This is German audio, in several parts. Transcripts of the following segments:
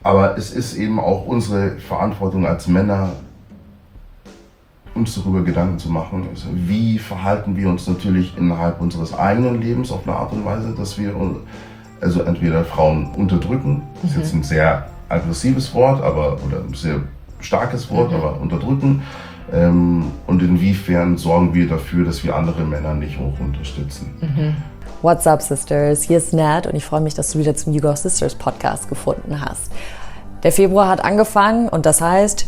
Aber es ist eben auch unsere Verantwortung als Männer, uns darüber Gedanken zu machen, also wie verhalten wir uns natürlich innerhalb unseres eigenen Lebens auf eine Art und Weise, dass wir also entweder Frauen unterdrücken, das ist jetzt ein sehr aggressives Wort, oder ein sehr starkes Wort, aber unterdrücken. Und inwiefern sorgen wir dafür, dass wir andere Männer nicht hoch unterstützen. What's up, Sisters? Hier ist Nat und ich freue mich, dass du wieder zum You Go Sisters Podcast gefunden hast. Der Februar hat angefangen und das heißt,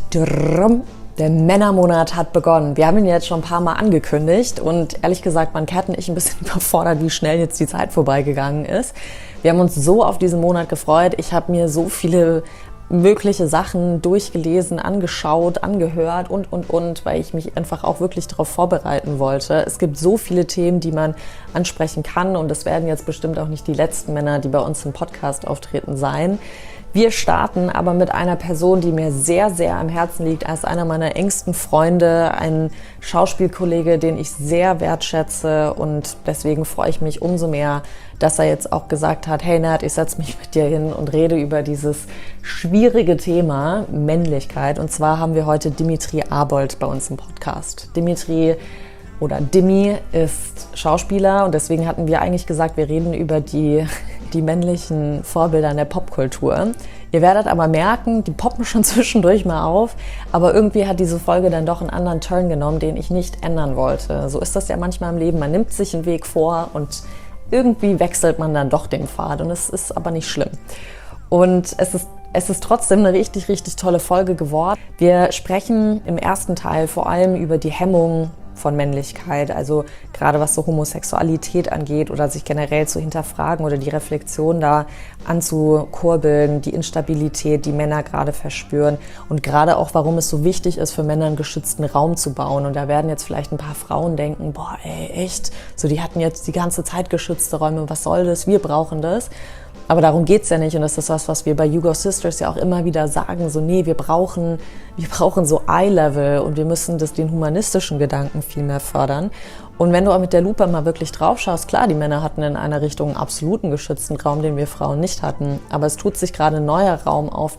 der Männermonat hat begonnen. Wir haben ihn jetzt schon ein paar Mal angekündigt und ehrlich gesagt, mein Cat und ich ein bisschen überfordert, wie schnell jetzt die Zeit vorbeigegangen ist. Wir haben uns so auf diesen Monat gefreut. Ich habe mir so viele mögliche Sachen durchgelesen, angeschaut, angehört und, weil ich mich einfach auch wirklich darauf vorbereiten wollte. Es gibt so viele Themen, die man ansprechen kann und es werden jetzt bestimmt auch nicht die letzten Männer, die bei uns im Podcast auftreten, sein. Wir starten aber mit einer Person, die mir sehr, sehr am Herzen liegt. Er ist einer meiner engsten Freunde, ein Schauspielkollege, den ich sehr wertschätze und deswegen freue ich mich umso mehr, dass er jetzt auch gesagt hat, hey Nat, ich setze mich mit dir hin und rede über dieses schwierige Thema Männlichkeit. Und zwar haben wir heute Dimitri Abold bei uns im Podcast. Dimitri oder Dimi ist Schauspieler und deswegen hatten wir eigentlich gesagt, wir reden über die männlichen Vorbilder in der Popkultur. Ihr werdet aber merken, die poppen schon zwischendurch mal auf, aber irgendwie hat diese Folge dann doch einen anderen Turn genommen, den ich nicht ändern wollte. So ist das ja manchmal im Leben, man nimmt sich einen Weg vor und irgendwie wechselt man dann doch den Pfad und es ist aber nicht schlimm. Und es ist trotzdem eine richtig, richtig tolle Folge geworden. Wir sprechen im ersten Teil vor allem über die Hemmung von Männlichkeit, also gerade was so Homosexualität angeht oder sich generell zu hinterfragen oder die Reflexion da anzukurbeln, die Instabilität, die Männer gerade verspüren und gerade auch, warum es so wichtig ist, für Männer einen geschützten Raum zu bauen. Und da werden jetzt vielleicht ein paar Frauen denken, boah, ey, echt? So, die hatten jetzt die ganze Zeit geschützte Räume, was soll das? Wir brauchen das. Aber darum geht's ja nicht und das ist was wir bei You Go Sisters ja auch immer wieder sagen, so nee, wir brauchen so Eye-Level und wir müssen den humanistischen Gedanken viel mehr fördern. Und wenn du auch mit der Lupe mal wirklich drauf schaust, klar, die Männer hatten in einer Richtung einen absoluten geschützten Raum, den wir Frauen nicht hatten, aber es tut sich gerade ein neuer Raum auf,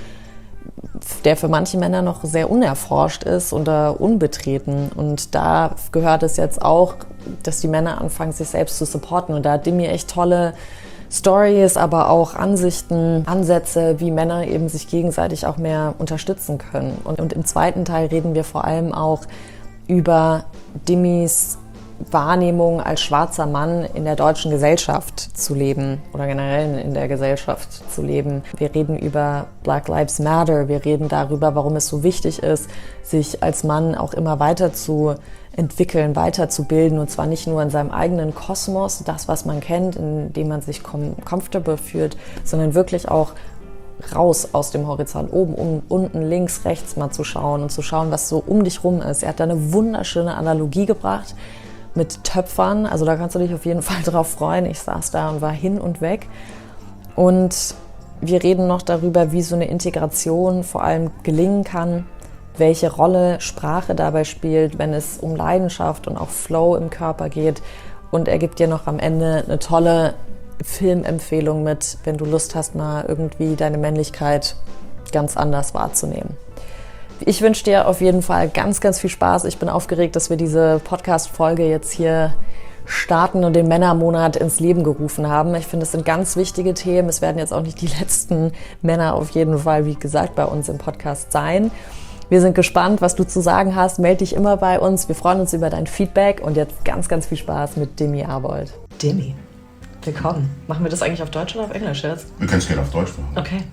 der für manche Männer noch sehr unerforscht ist oder unbetreten. Und da gehört es jetzt auch, dass die Männer anfangen, sich selbst zu supporten. Und da hat Dimi echt tolle Stories, aber auch Ansichten, Ansätze, wie Männer eben sich gegenseitig auch mehr unterstützen können. Und im zweiten Teil reden wir vor allem auch über Dimis Wahrnehmung als schwarzer Mann in der deutschen Gesellschaft zu leben oder generell in der Gesellschaft zu leben. Wir reden über Black Lives Matter, wir reden darüber, warum es so wichtig ist, sich als Mann auch immer weiter zu entwickeln, weiterzubilden und zwar nicht nur in seinem eigenen Kosmos, das, was man kennt, in dem man sich comfortable fühlt, sondern wirklich auch raus aus dem Horizont, oben, unten, links, rechts mal zu schauen und zu schauen, was so um dich rum ist. Er hat da eine wunderschöne Analogie gebracht mit Töpfern, also da kannst du dich auf jeden Fall drauf freuen. Ich saß da und war hin und weg. Und wir reden noch darüber, wie so eine Integration vor allem gelingen kann, welche Rolle Sprache dabei spielt, wenn es um Leidenschaft und auch Flow im Körper geht. Und er gibt dir noch am Ende eine tolle Filmempfehlung mit, wenn du Lust hast, mal irgendwie deine Männlichkeit ganz anders wahrzunehmen. Ich wünsche dir auf jeden Fall ganz, ganz viel Spaß. Ich bin aufgeregt, dass wir diese Podcast-Folge jetzt hier starten und den Männermonat ins Leben gerufen haben. Ich finde, es sind ganz wichtige Themen. Es werden jetzt auch nicht die letzten Männer auf jeden Fall, wie gesagt, bei uns im Podcast sein. Wir sind gespannt, was du zu sagen hast. Melde dich immer bei uns. Wir freuen uns über dein Feedback und jetzt ganz, ganz viel Spaß mit Dimi Abold. Dimi, willkommen. Machen wir das eigentlich auf Deutsch oder auf Englisch jetzt? Wir können es gerne auf Deutsch machen. Okay.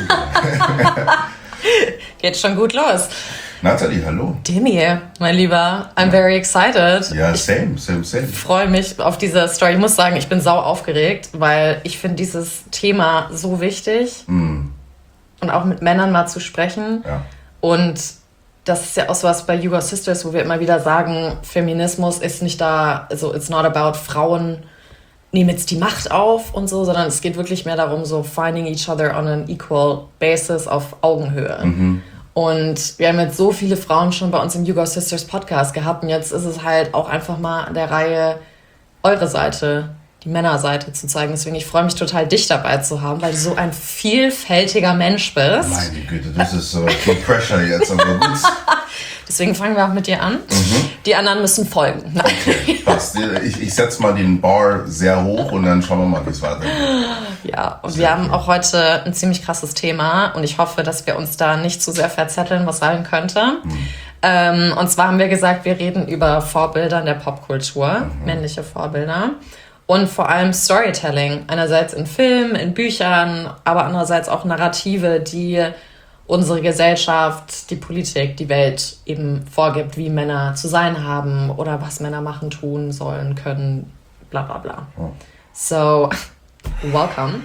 Geht schon gut los. Nathalie, hallo. Dimi, mein Lieber, I'm very excited. Ja, same. Ich freue mich auf diese Story. Ich muss sagen, ich bin sau aufgeregt, weil ich finde dieses Thema so wichtig. Und auch mit Männern mal zu sprechen. Ja. Und das ist ja auch so was bei You Go Sisters, wo wir immer wieder sagen, Feminismus ist nicht da, also it's not about Frauen nehmen jetzt die Macht auf und so, sondern es geht wirklich mehr darum, so finding each other on an equal basis auf Augenhöhe. Und wir haben jetzt so viele Frauen schon bei uns im You Go Sisters Podcast gehabt und jetzt ist es halt auch einfach mal an der Reihe, eure Seite die Männerseite zu zeigen. Deswegen, ich freue mich total, dich dabei zu haben, weil du so ein vielfältiger Mensch bist. Meine Güte, das ist so viel Pressure jetzt. Aber gut. Deswegen fangen wir auch mit dir an. Die anderen müssen folgen. Okay, passt. Ich setze mal den Bar sehr hoch und dann schauen wir mal, wie es weitergeht. Ja, und wir haben auch heute ein ziemlich krasses Thema und ich hoffe, dass wir uns da nicht zu sehr verzetteln, was sein könnte. Und zwar haben wir gesagt, wir reden über Vorbilder in der Popkultur, männliche Vorbilder. Und vor allem Storytelling, einerseits in Filmen, in Büchern, aber andererseits auch Narrative, die unsere Gesellschaft, die Politik, die Welt eben vorgibt, wie Männer zu sein haben oder was Männer machen, tun sollen, können, bla bla bla. Oh. So, welcome.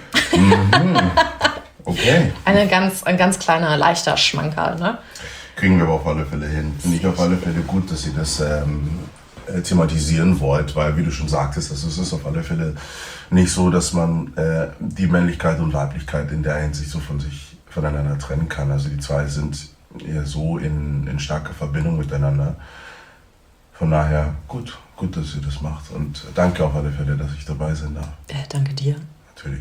Okay. Ein ganz kleiner, leichter Schmankerl, ne? Kriegen wir aber auf alle Fälle hin. Finde ich auf alle Fälle gut, dass ihr das thematisieren wollt, weil, wie du schon sagtest, es ist auf alle Fälle nicht so, dass man die Männlichkeit und Weiblichkeit in der Hinsicht so voneinander trennen kann. Also die zwei sind eher so in starker Verbindung miteinander. Von daher, gut, dass ihr das macht und danke auf alle Fälle, dass ich dabei sein darf. Danke dir. Natürlich.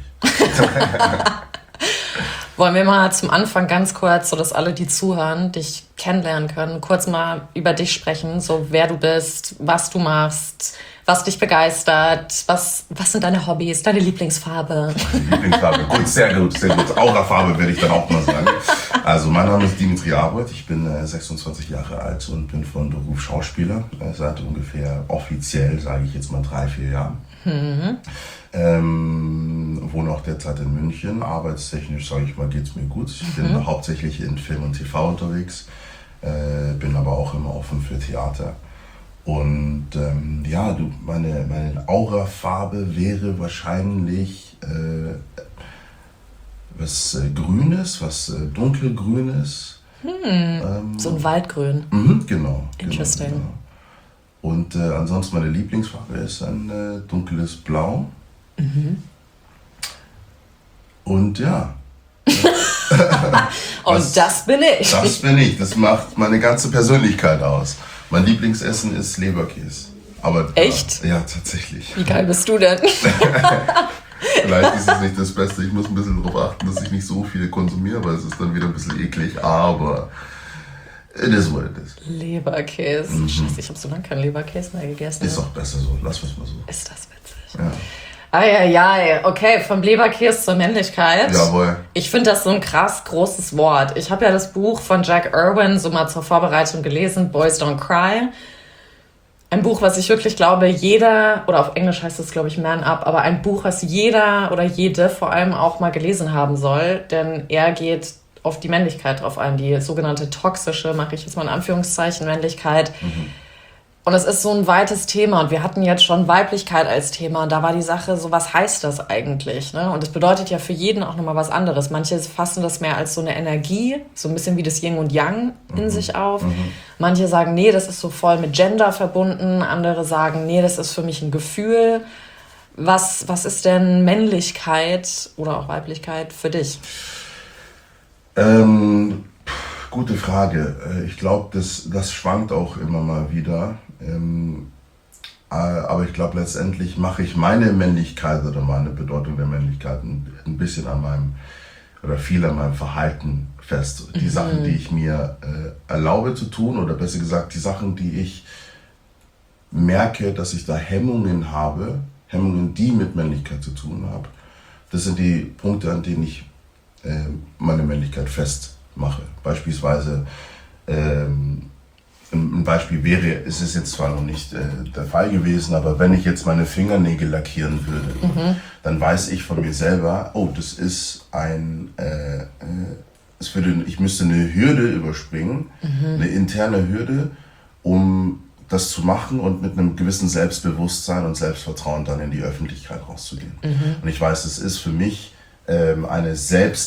Wollen wir mal zum Anfang ganz kurz, so dass alle, die zuhören, dich kennenlernen können, kurz mal über dich sprechen, so wer du bist, was du machst, was dich begeistert, was sind deine Hobbys, deine Lieblingsfarbe? Lieblingsfarbe, gut, sehr gut. Aurafarbe werde ich dann auch mal sagen. Also mein Name ist Dimitri Arbeit, ich bin 26 Jahre alt und bin von Beruf Schauspieler, seit ungefähr offiziell, sage ich jetzt mal 3-4 Jahren. Wohne auch derzeit in München. Arbeitstechnisch, sage ich mal, geht es mir gut. Ich bin hauptsächlich in Film und TV unterwegs, bin aber auch immer offen für Theater. Und meine Aurafarbe wäre wahrscheinlich was Grünes, was dunkelgrünes. So ein Waldgrün. Genau. Interesting. Genau. Und ansonsten meine Lieblingsfarbe ist ein dunkles Blau. Und ja. Und das bin ich. Das bin ich. Das macht meine ganze Persönlichkeit aus. Mein Lieblingsessen ist Leberkäse. Aber, echt? Ja, tatsächlich. Wie geil bist du denn? Vielleicht ist es nicht das Beste. Ich muss ein bisschen darauf achten, dass ich nicht so viel konsumiere, weil es ist dann wieder ein bisschen eklig. Aber it is what it is. Leberkäse. Scheiße, ich habe so lange keinen Leberkäse mehr gegessen. Ist auch besser so. Lass es mal so. Ist das witzig? Ja. Okay, vom Leberkäse zur Männlichkeit. Jawohl. Ich finde das so ein krass großes Wort. Ich habe ja das Buch von Jack Irwin so mal zur Vorbereitung gelesen, Boys Don't Cry. Ein Buch, was ich wirklich glaube, jeder, oder auf Englisch heißt es, glaube ich, Man Up, aber ein Buch, was jeder oder jede vor allem auch mal gelesen haben soll, denn er geht auf die Männlichkeit drauf ein, die sogenannte toxische, mache ich jetzt mal in Anführungszeichen, Männlichkeit. Und es ist so ein weites Thema und wir hatten jetzt schon Weiblichkeit als Thema und da war die Sache so, was heißt das eigentlich? Ne? Und das bedeutet ja für jeden auch nochmal was anderes. Manche fassen das mehr als so eine Energie, so ein bisschen wie das Yin und Yang in sich auf. Manche sagen, nee, das ist so voll mit Gender verbunden. Andere sagen, nee, das ist für mich ein Gefühl. Was ist denn Männlichkeit oder auch Weiblichkeit für dich? Gute Frage. Ich glaube, das schwankt auch immer mal wieder. Aber ich glaube, letztendlich mache ich meine Männlichkeit oder meine Bedeutung der Männlichkeit ein bisschen viel an meinem Verhalten fest. Die Sachen, die ich mir erlaube zu tun oder besser gesagt, die Sachen, die ich merke, dass ich da Hemmungen habe, Hemmungen, die mit Männlichkeit zu tun haben. Das sind die Punkte, an denen ich meine Männlichkeit festmache. Beispielsweise, ein Beispiel wäre, es ist jetzt zwar noch nicht der Fall gewesen, aber wenn ich jetzt meine Fingernägel lackieren würde, dann weiß ich von mir selber, oh, das ist ich müsste eine Hürde überspringen, eine interne Hürde, um das zu machen und mit einem gewissen Selbstbewusstsein und Selbstvertrauen dann in die Öffentlichkeit rauszugehen. Und ich weiß, es ist für mich eine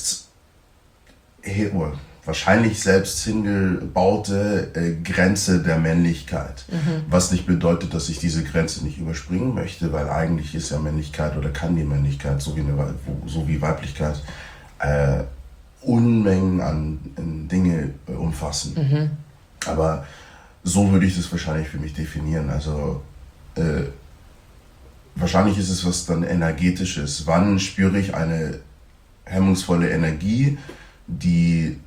wahrscheinlich selbst hingebaute Grenze der Männlichkeit. Was nicht bedeutet, dass ich diese Grenze nicht überspringen möchte, weil eigentlich ist ja Männlichkeit oder kann die Männlichkeit, so wie Weiblichkeit, Unmengen an Dinge umfassen. Aber so würde ich das wahrscheinlich für mich definieren. Also wahrscheinlich ist es was dann Energetisches. Wann spüre ich eine hemmungsvolle Energie, die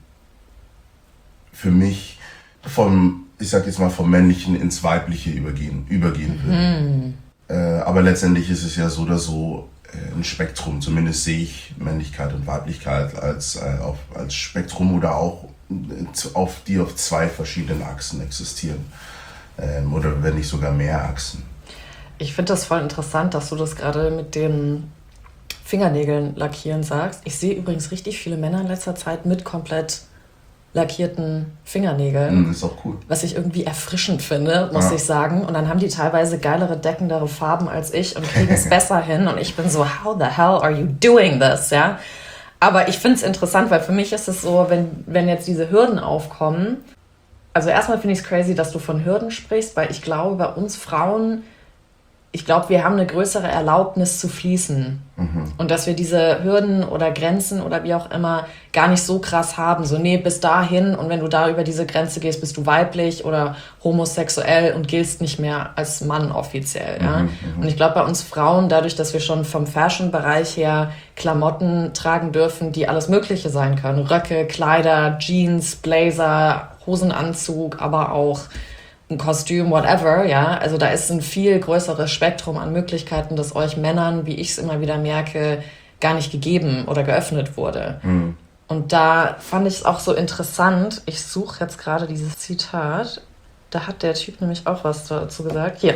für mich ich sag jetzt mal, vom Männlichen ins Weibliche übergehen will. Aber letztendlich ist es ja so oder so ein Spektrum. Zumindest sehe ich Männlichkeit und Weiblichkeit als Spektrum oder auch die auf zwei verschiedenen Achsen existieren. Oder wenn nicht sogar mehr Achsen. Ich finde das voll interessant, dass du das gerade mit den Fingernägeln lackieren sagst. Ich sehe übrigens richtig viele Männer in letzter Zeit mit komplett lackierten Fingernägeln. Das ist auch cool. Was ich irgendwie erfrischend finde, muss ich sagen. Und dann haben die teilweise geilere, deckendere Farben als ich und kriegen es besser hin. Und ich bin so, how the hell are you doing this? Ja? Aber ich finde es interessant, weil für mich ist es so, wenn jetzt diese Hürden aufkommen. Also erstmal finde ich es crazy, dass du von Hürden sprichst, weil ich glaube, bei uns Frauen, wir haben eine größere Erlaubnis zu fließen. Und dass wir diese Hürden oder Grenzen oder wie auch immer gar nicht so krass haben. So, nee, bis dahin und wenn du da über diese Grenze gehst, bist du weiblich oder homosexuell und giltst nicht mehr als Mann offiziell. Ja? Und ich glaube, bei uns Frauen, dadurch, dass wir schon vom Fashion-Bereich her Klamotten tragen dürfen, die alles Mögliche sein können. Röcke, Kleider, Jeans, Blazer, Hosenanzug, aber auch ein Kostüm, whatever, ja. Also da ist ein viel größeres Spektrum an Möglichkeiten, das euch Männern, wie ich es immer wieder merke, gar nicht gegeben oder geöffnet wurde. Und da fand ich es auch so interessant. Ich suche jetzt gerade dieses Zitat. Da hat der Typ nämlich auch was dazu gesagt. Hier.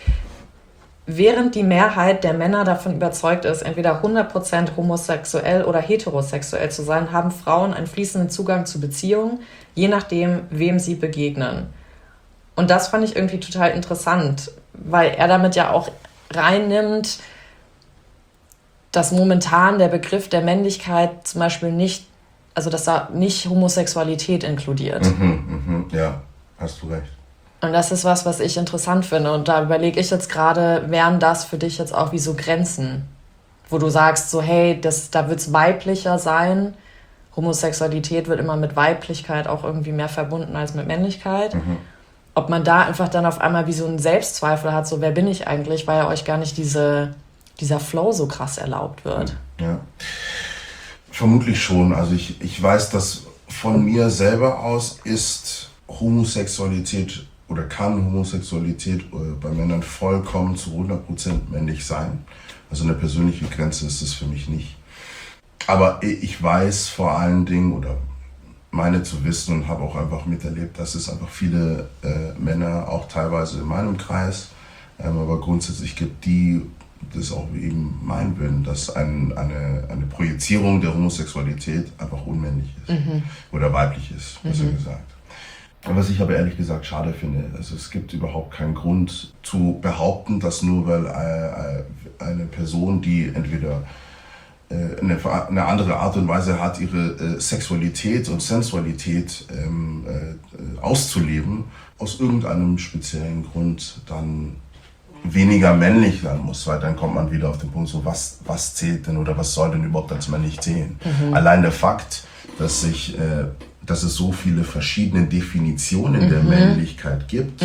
Während die Mehrheit der Männer davon überzeugt ist, entweder 100% homosexuell oder heterosexuell zu sein, haben Frauen einen fließenden Zugang zu Beziehungen, je nachdem, wem sie begegnen. Und das fand ich irgendwie total interessant, weil er damit ja auch reinnimmt, dass momentan der Begriff der Männlichkeit zum Beispiel nicht, also dass da nicht Homosexualität inkludiert. Ja, hast du recht. Und das ist was ich interessant finde. Und da überlege ich jetzt gerade, wären das für dich jetzt auch wie so Grenzen, wo du sagst so, hey, da wird es weiblicher sein. Homosexualität wird immer mit Weiblichkeit auch irgendwie mehr verbunden als mit Männlichkeit. Ob man da einfach dann auf einmal wie so einen Selbstzweifel hat, so wer bin ich eigentlich, weil ja euch gar nicht dieser Flow so krass erlaubt wird. Ja, vermutlich schon. Also ich weiß, dass von mir selber aus ist Homosexualität oder kann Homosexualität bei Männern vollkommen zu 100% männlich sein. Also eine persönliche Grenze ist es für mich nicht. Aber ich weiß vor allen Dingen oder meine zu wissen und habe auch einfach miterlebt, dass es einfach viele Männer, auch teilweise in meinem Kreis, aber grundsätzlich gibt, die das auch eben meinen würden, dass eine Projizierung der Homosexualität einfach unmännlich ist oder weiblich ist, besser gesagt. Was ich aber ehrlich gesagt schade finde, also es gibt überhaupt keinen Grund zu behaupten, dass nur weil eine Person, die entweder eine andere Art und Weise hat, ihre Sexualität und Sensualität auszuleben, aus irgendeinem speziellen Grund dann weniger männlich sein muss, weil dann kommt man wieder auf den Punkt, so was zählt denn oder was soll denn überhaupt als männlich zählen? Allein der Fakt, dass es so viele verschiedene Definitionen der Männlichkeit gibt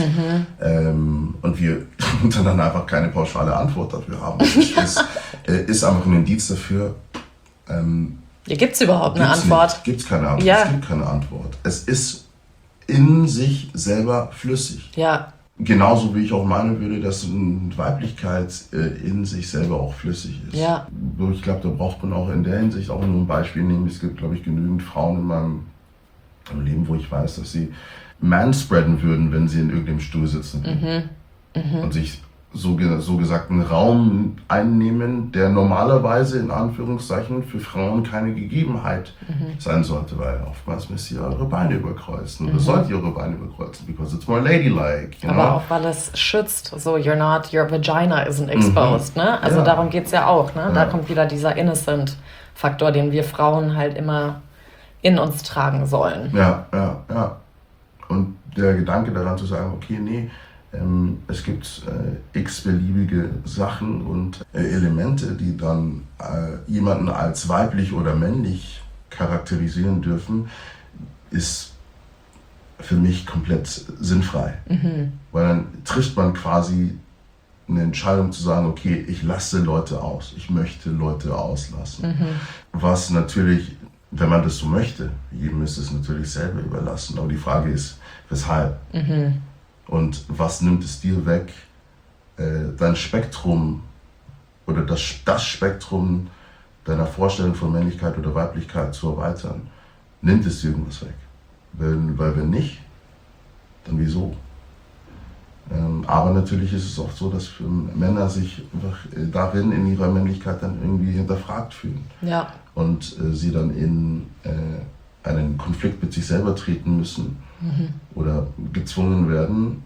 und wir dann einfach keine pauschale Antwort dafür haben, ist einfach ein Indiz dafür. Gibt es überhaupt eine Antwort? Gibt es keine Antwort. Ja. Es gibt keine Antwort. Es ist in sich selber flüssig. Ja. Genauso wie ich auch meinen würde, dass Weiblichkeit in sich selber auch flüssig ist. Ja. Ich glaube, da braucht man auch in der Hinsicht auch nur ein Beispiel nehmen. Es gibt, glaube ich, genügend Frauen in meinem Leben, wo ich weiß, dass sie manspreaden würden, wenn sie in irgendeinem Stuhl sitzen und sich so gesagt einen Raum einnehmen, der normalerweise in Anführungszeichen für Frauen keine Gegebenheit sein sollte, weil oftmals müsst ihr eure Beine überkreuzen oder sollt ihr eure Beine überkreuzen, because it's more ladylike. Aber auch weil es schützt, so your vagina isn't exposed, ne? Also darum geht's ja auch, ne? Da kommt wieder dieser Innocent-Faktor, den wir Frauen halt immer in uns tragen sollen. Ja. Und der Gedanke daran zu sagen, okay, nee, es gibt x-beliebige Sachen und Elemente, die dann jemanden als weiblich oder männlich charakterisieren dürfen, ist für mich komplett sinnfrei. Weil dann trifft man quasi eine Entscheidung zu sagen, okay, ich lasse Leute aus, ich möchte Leute auslassen. Was natürlich, wenn man das so möchte, jedem ist es natürlich selber überlassen, aber die Frage ist, weshalb? Und was nimmt es dir weg, dein Spektrum oder das Spektrum deiner Vorstellung von Männlichkeit oder Weiblichkeit zu erweitern? Nimmt es dir irgendwas weg? Weil wenn nicht, dann wieso? Aber natürlich ist es auch so, dass Männer sich einfach darin, in ihrer Männlichkeit dann irgendwie hinterfragt fühlen. Ja. Und sie dann in einen Konflikt mit sich selber treten müssen oder gezwungen werden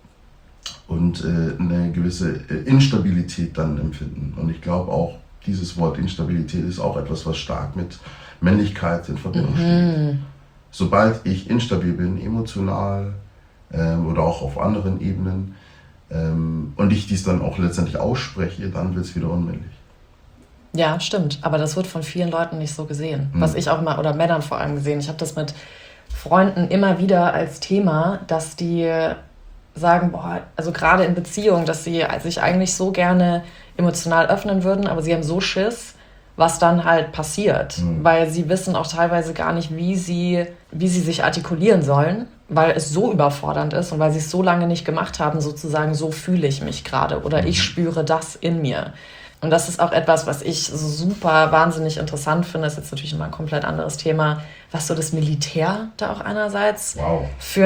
und eine gewisse Instabilität dann empfinden. Und ich glaube auch, dieses Wort Instabilität ist auch etwas, was stark mit Männlichkeit in Verbindung steht. Sobald ich instabil bin, emotional oder auch auf anderen Ebenen, und ich dies dann auch letztendlich ausspreche, dann wird es wieder unmännlich. Ja, stimmt. Aber das wird von vielen Leuten nicht so gesehen. Was ich auch immer, oder Männern vor allem gesehen. Ich habe das mit Freunden immer wieder als Thema, dass die sagen, boah, also gerade in Beziehungen, dass sie sich eigentlich so gerne emotional öffnen würden, aber sie haben so Schiss, was dann halt passiert. Weil sie wissen auch teilweise gar nicht, wie sie sich artikulieren sollen, weil es so überfordernd ist und weil sie es so lange nicht gemacht haben, sozusagen, so fühle ich mich gerade oder ich spüre das in mir. Und das ist auch etwas, was ich so super wahnsinnig interessant finde. Das ist jetzt natürlich mal ein komplett anderes Thema, was so das Militär da auch einerseits für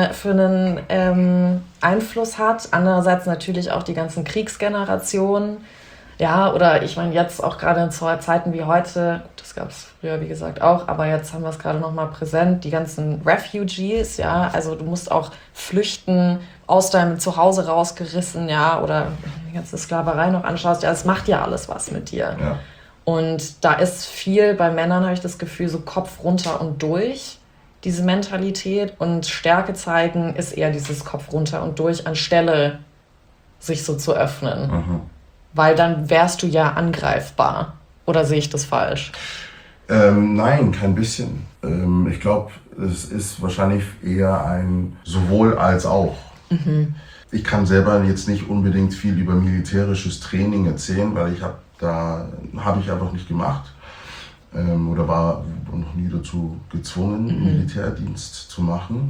einen Einfluss hat. Andererseits natürlich auch die ganzen Kriegsgenerationen. Ja, oder ich meine jetzt auch gerade in Zeiten wie heute, das gab es früher wie gesagt auch, aber jetzt haben wir es gerade nochmal präsent, die ganzen Refugees, ja, also du musst auch flüchten, aus deinem Zuhause rausgerissen, ja, oder die ganze Sklaverei noch anschaust, ja, es macht ja alles was mit dir. Ja. Und da ist viel, bei Männern habe ich das Gefühl, so Kopf runter und durch, diese Mentalität, und Stärke zeigen ist eher dieses Kopf runter und durch, anstelle sich so zu öffnen. Weil dann wärst du ja angreifbar. Oder sehe ich das falsch? Nein, kein bisschen. Ich glaube, es ist wahrscheinlich eher ein sowohl als auch. Ich kann selber jetzt nicht unbedingt viel über militärisches Training erzählen, weil habe ich einfach nicht gemacht. Oder war noch nie dazu gezwungen, Militärdienst zu machen.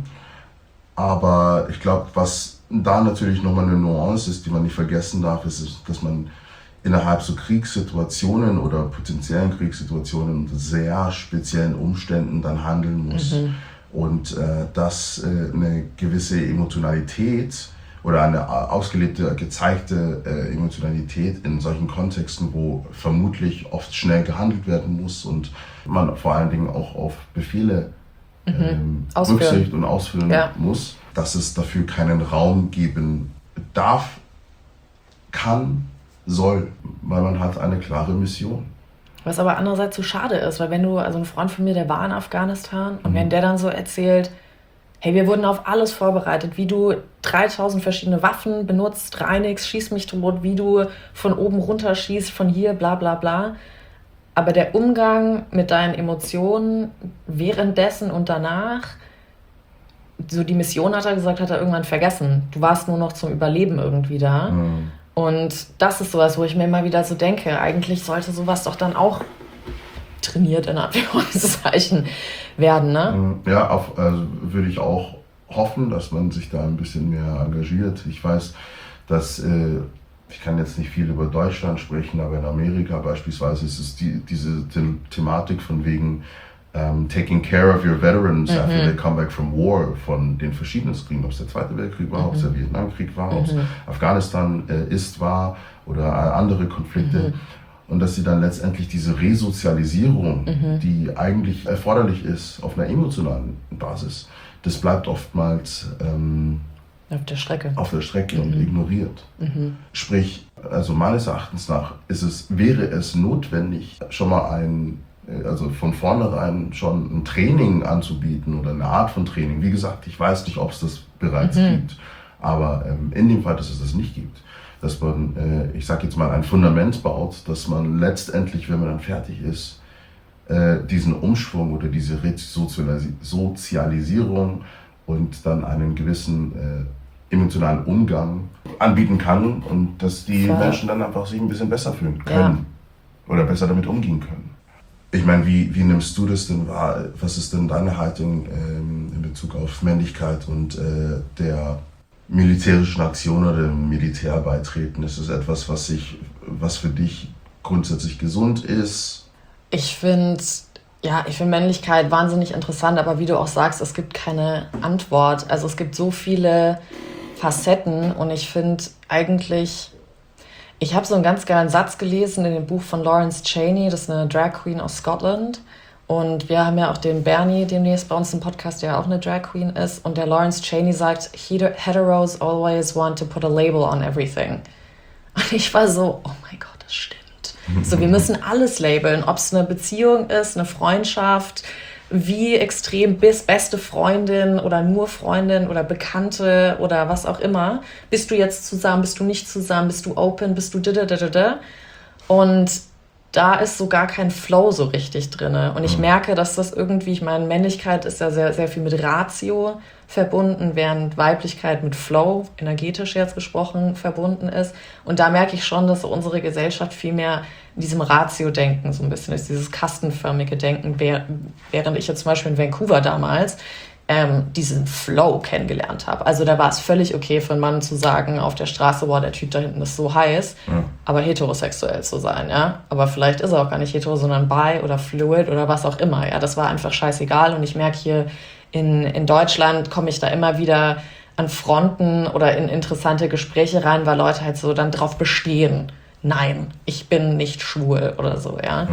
Aber ich glaube, was da natürlich nochmal eine Nuance ist, die man nicht vergessen darf, ist, dass man innerhalb so Kriegssituationen oder potenziellen Kriegssituationen unter sehr speziellen Umständen dann handeln muss. Und dass eine gewisse Emotionalität oder eine ausgelebte, gezeigte Emotionalität in solchen Kontexten, wo vermutlich oft schnell gehandelt werden muss und man vor allen Dingen auch auf Befehle Rücksicht und ausführen muss, dass es dafür keinen Raum geben darf, kann, soll, weil man hat eine klare Mission. Was aber andererseits so schade ist, weil also ein Freund von mir, der war in Afghanistan und wenn der dann so erzählt, hey, wir wurden auf alles vorbereitet, wie du 3000 verschiedene Waffen benutzt, reinigst, schießt mich tot, wie du von oben runter schießt, von hier, bla bla bla. Aber der Umgang mit deinen Emotionen währenddessen und danach, so die Mission, hat er gesagt, hat er irgendwann vergessen. Du warst nur noch zum Überleben irgendwie da. Und das ist sowas, wo ich mir immer wieder so denke, eigentlich sollte sowas doch dann auch trainiert, in Anführungszeichen, werden, ne? Ja, würde ich auch hoffen, dass man sich da ein bisschen mehr engagiert. Ich weiß, dass, ich kann jetzt nicht viel über Deutschland sprechen, aber in Amerika beispielsweise ist es diese Thematik von wegen taking care of your veterans after they come back from war, von den verschiedenen Kriegen, ob es der Zweite Weltkrieg war, ob es der Vietnamkrieg war, ob es Afghanistan war oder andere Konflikte. Und dass sie dann letztendlich diese Resozialisierung, die eigentlich erforderlich ist auf einer emotionalen Basis, das bleibt oftmals auf der Strecke und ignoriert. Sprich, also meines Erachtens nach wäre es notwendig, schon mal also von vornherein schon ein Training anzubieten oder eine Art von Training. Wie gesagt, ich weiß nicht, ob es das bereits gibt, aber in dem Fall, dass es das nicht gibt, dass man, ich sage jetzt mal, ein Fundament baut, dass man letztendlich, wenn man dann fertig ist, diesen Umschwung oder diese Sozialisierung und dann einen gewissen emotionalen Umgang anbieten kann und dass die Menschen dann einfach sich ein bisschen besser fühlen können oder besser damit umgehen können. Ich meine, wie nimmst du das denn wahr? Was ist denn deine Haltung in Bezug auf Männlichkeit und der militärischen Aktion oder dem Militär beitreten? Ist es etwas, was für dich grundsätzlich gesund ist? Ich finde Männlichkeit wahnsinnig interessant, aber wie du auch sagst, es gibt keine Antwort. Also es gibt so viele Facetten und ich finde eigentlich, ich habe so einen ganz geilen Satz gelesen in dem Buch von Lawrence Chaney, das ist eine Drag Queen aus Scotland. Und wir haben ja auch den Bernie demnächst bei uns im Podcast, der ja auch eine Drag Queen ist. Und der Lawrence Chaney sagt, Heteros always want to put a label on everything. Und ich war so, oh mein Gott, das stimmt. So, wir müssen alles labeln, ob es eine Beziehung ist, eine Freundschaft, wie extrem beste Freundin oder nur Freundin oder Bekannte oder was auch immer. Bist du jetzt zusammen, bist du nicht zusammen, bist du open, bist du da. Und da ist so gar kein Flow so richtig drin. Und ich merke, dass das irgendwie, ich meine, Männlichkeit ist ja sehr, sehr viel mit Ratio verbunden, während Weiblichkeit mit Flow, energetisch jetzt gesprochen, verbunden ist. Und da merke ich schon, dass so unsere Gesellschaft viel mehr in diesem Ratio-Denken so ein bisschen ist, dieses kastenförmige Denken, während ich jetzt zum Beispiel in Vancouver damals diesen Flow kennengelernt habe. Also da war es völlig okay für einen Mann zu sagen auf der Straße, boah, der Typ da hinten ist so heiß, aber heterosexuell zu sein, ja. Aber vielleicht ist er auch gar nicht hetero, sondern bi oder fluid oder was auch immer, ja. Das war einfach scheißegal und ich merke hier in Deutschland komme ich da immer wieder an Fronten oder in interessante Gespräche rein, weil Leute halt so dann drauf bestehen, nein, ich bin nicht schwul oder so, ja.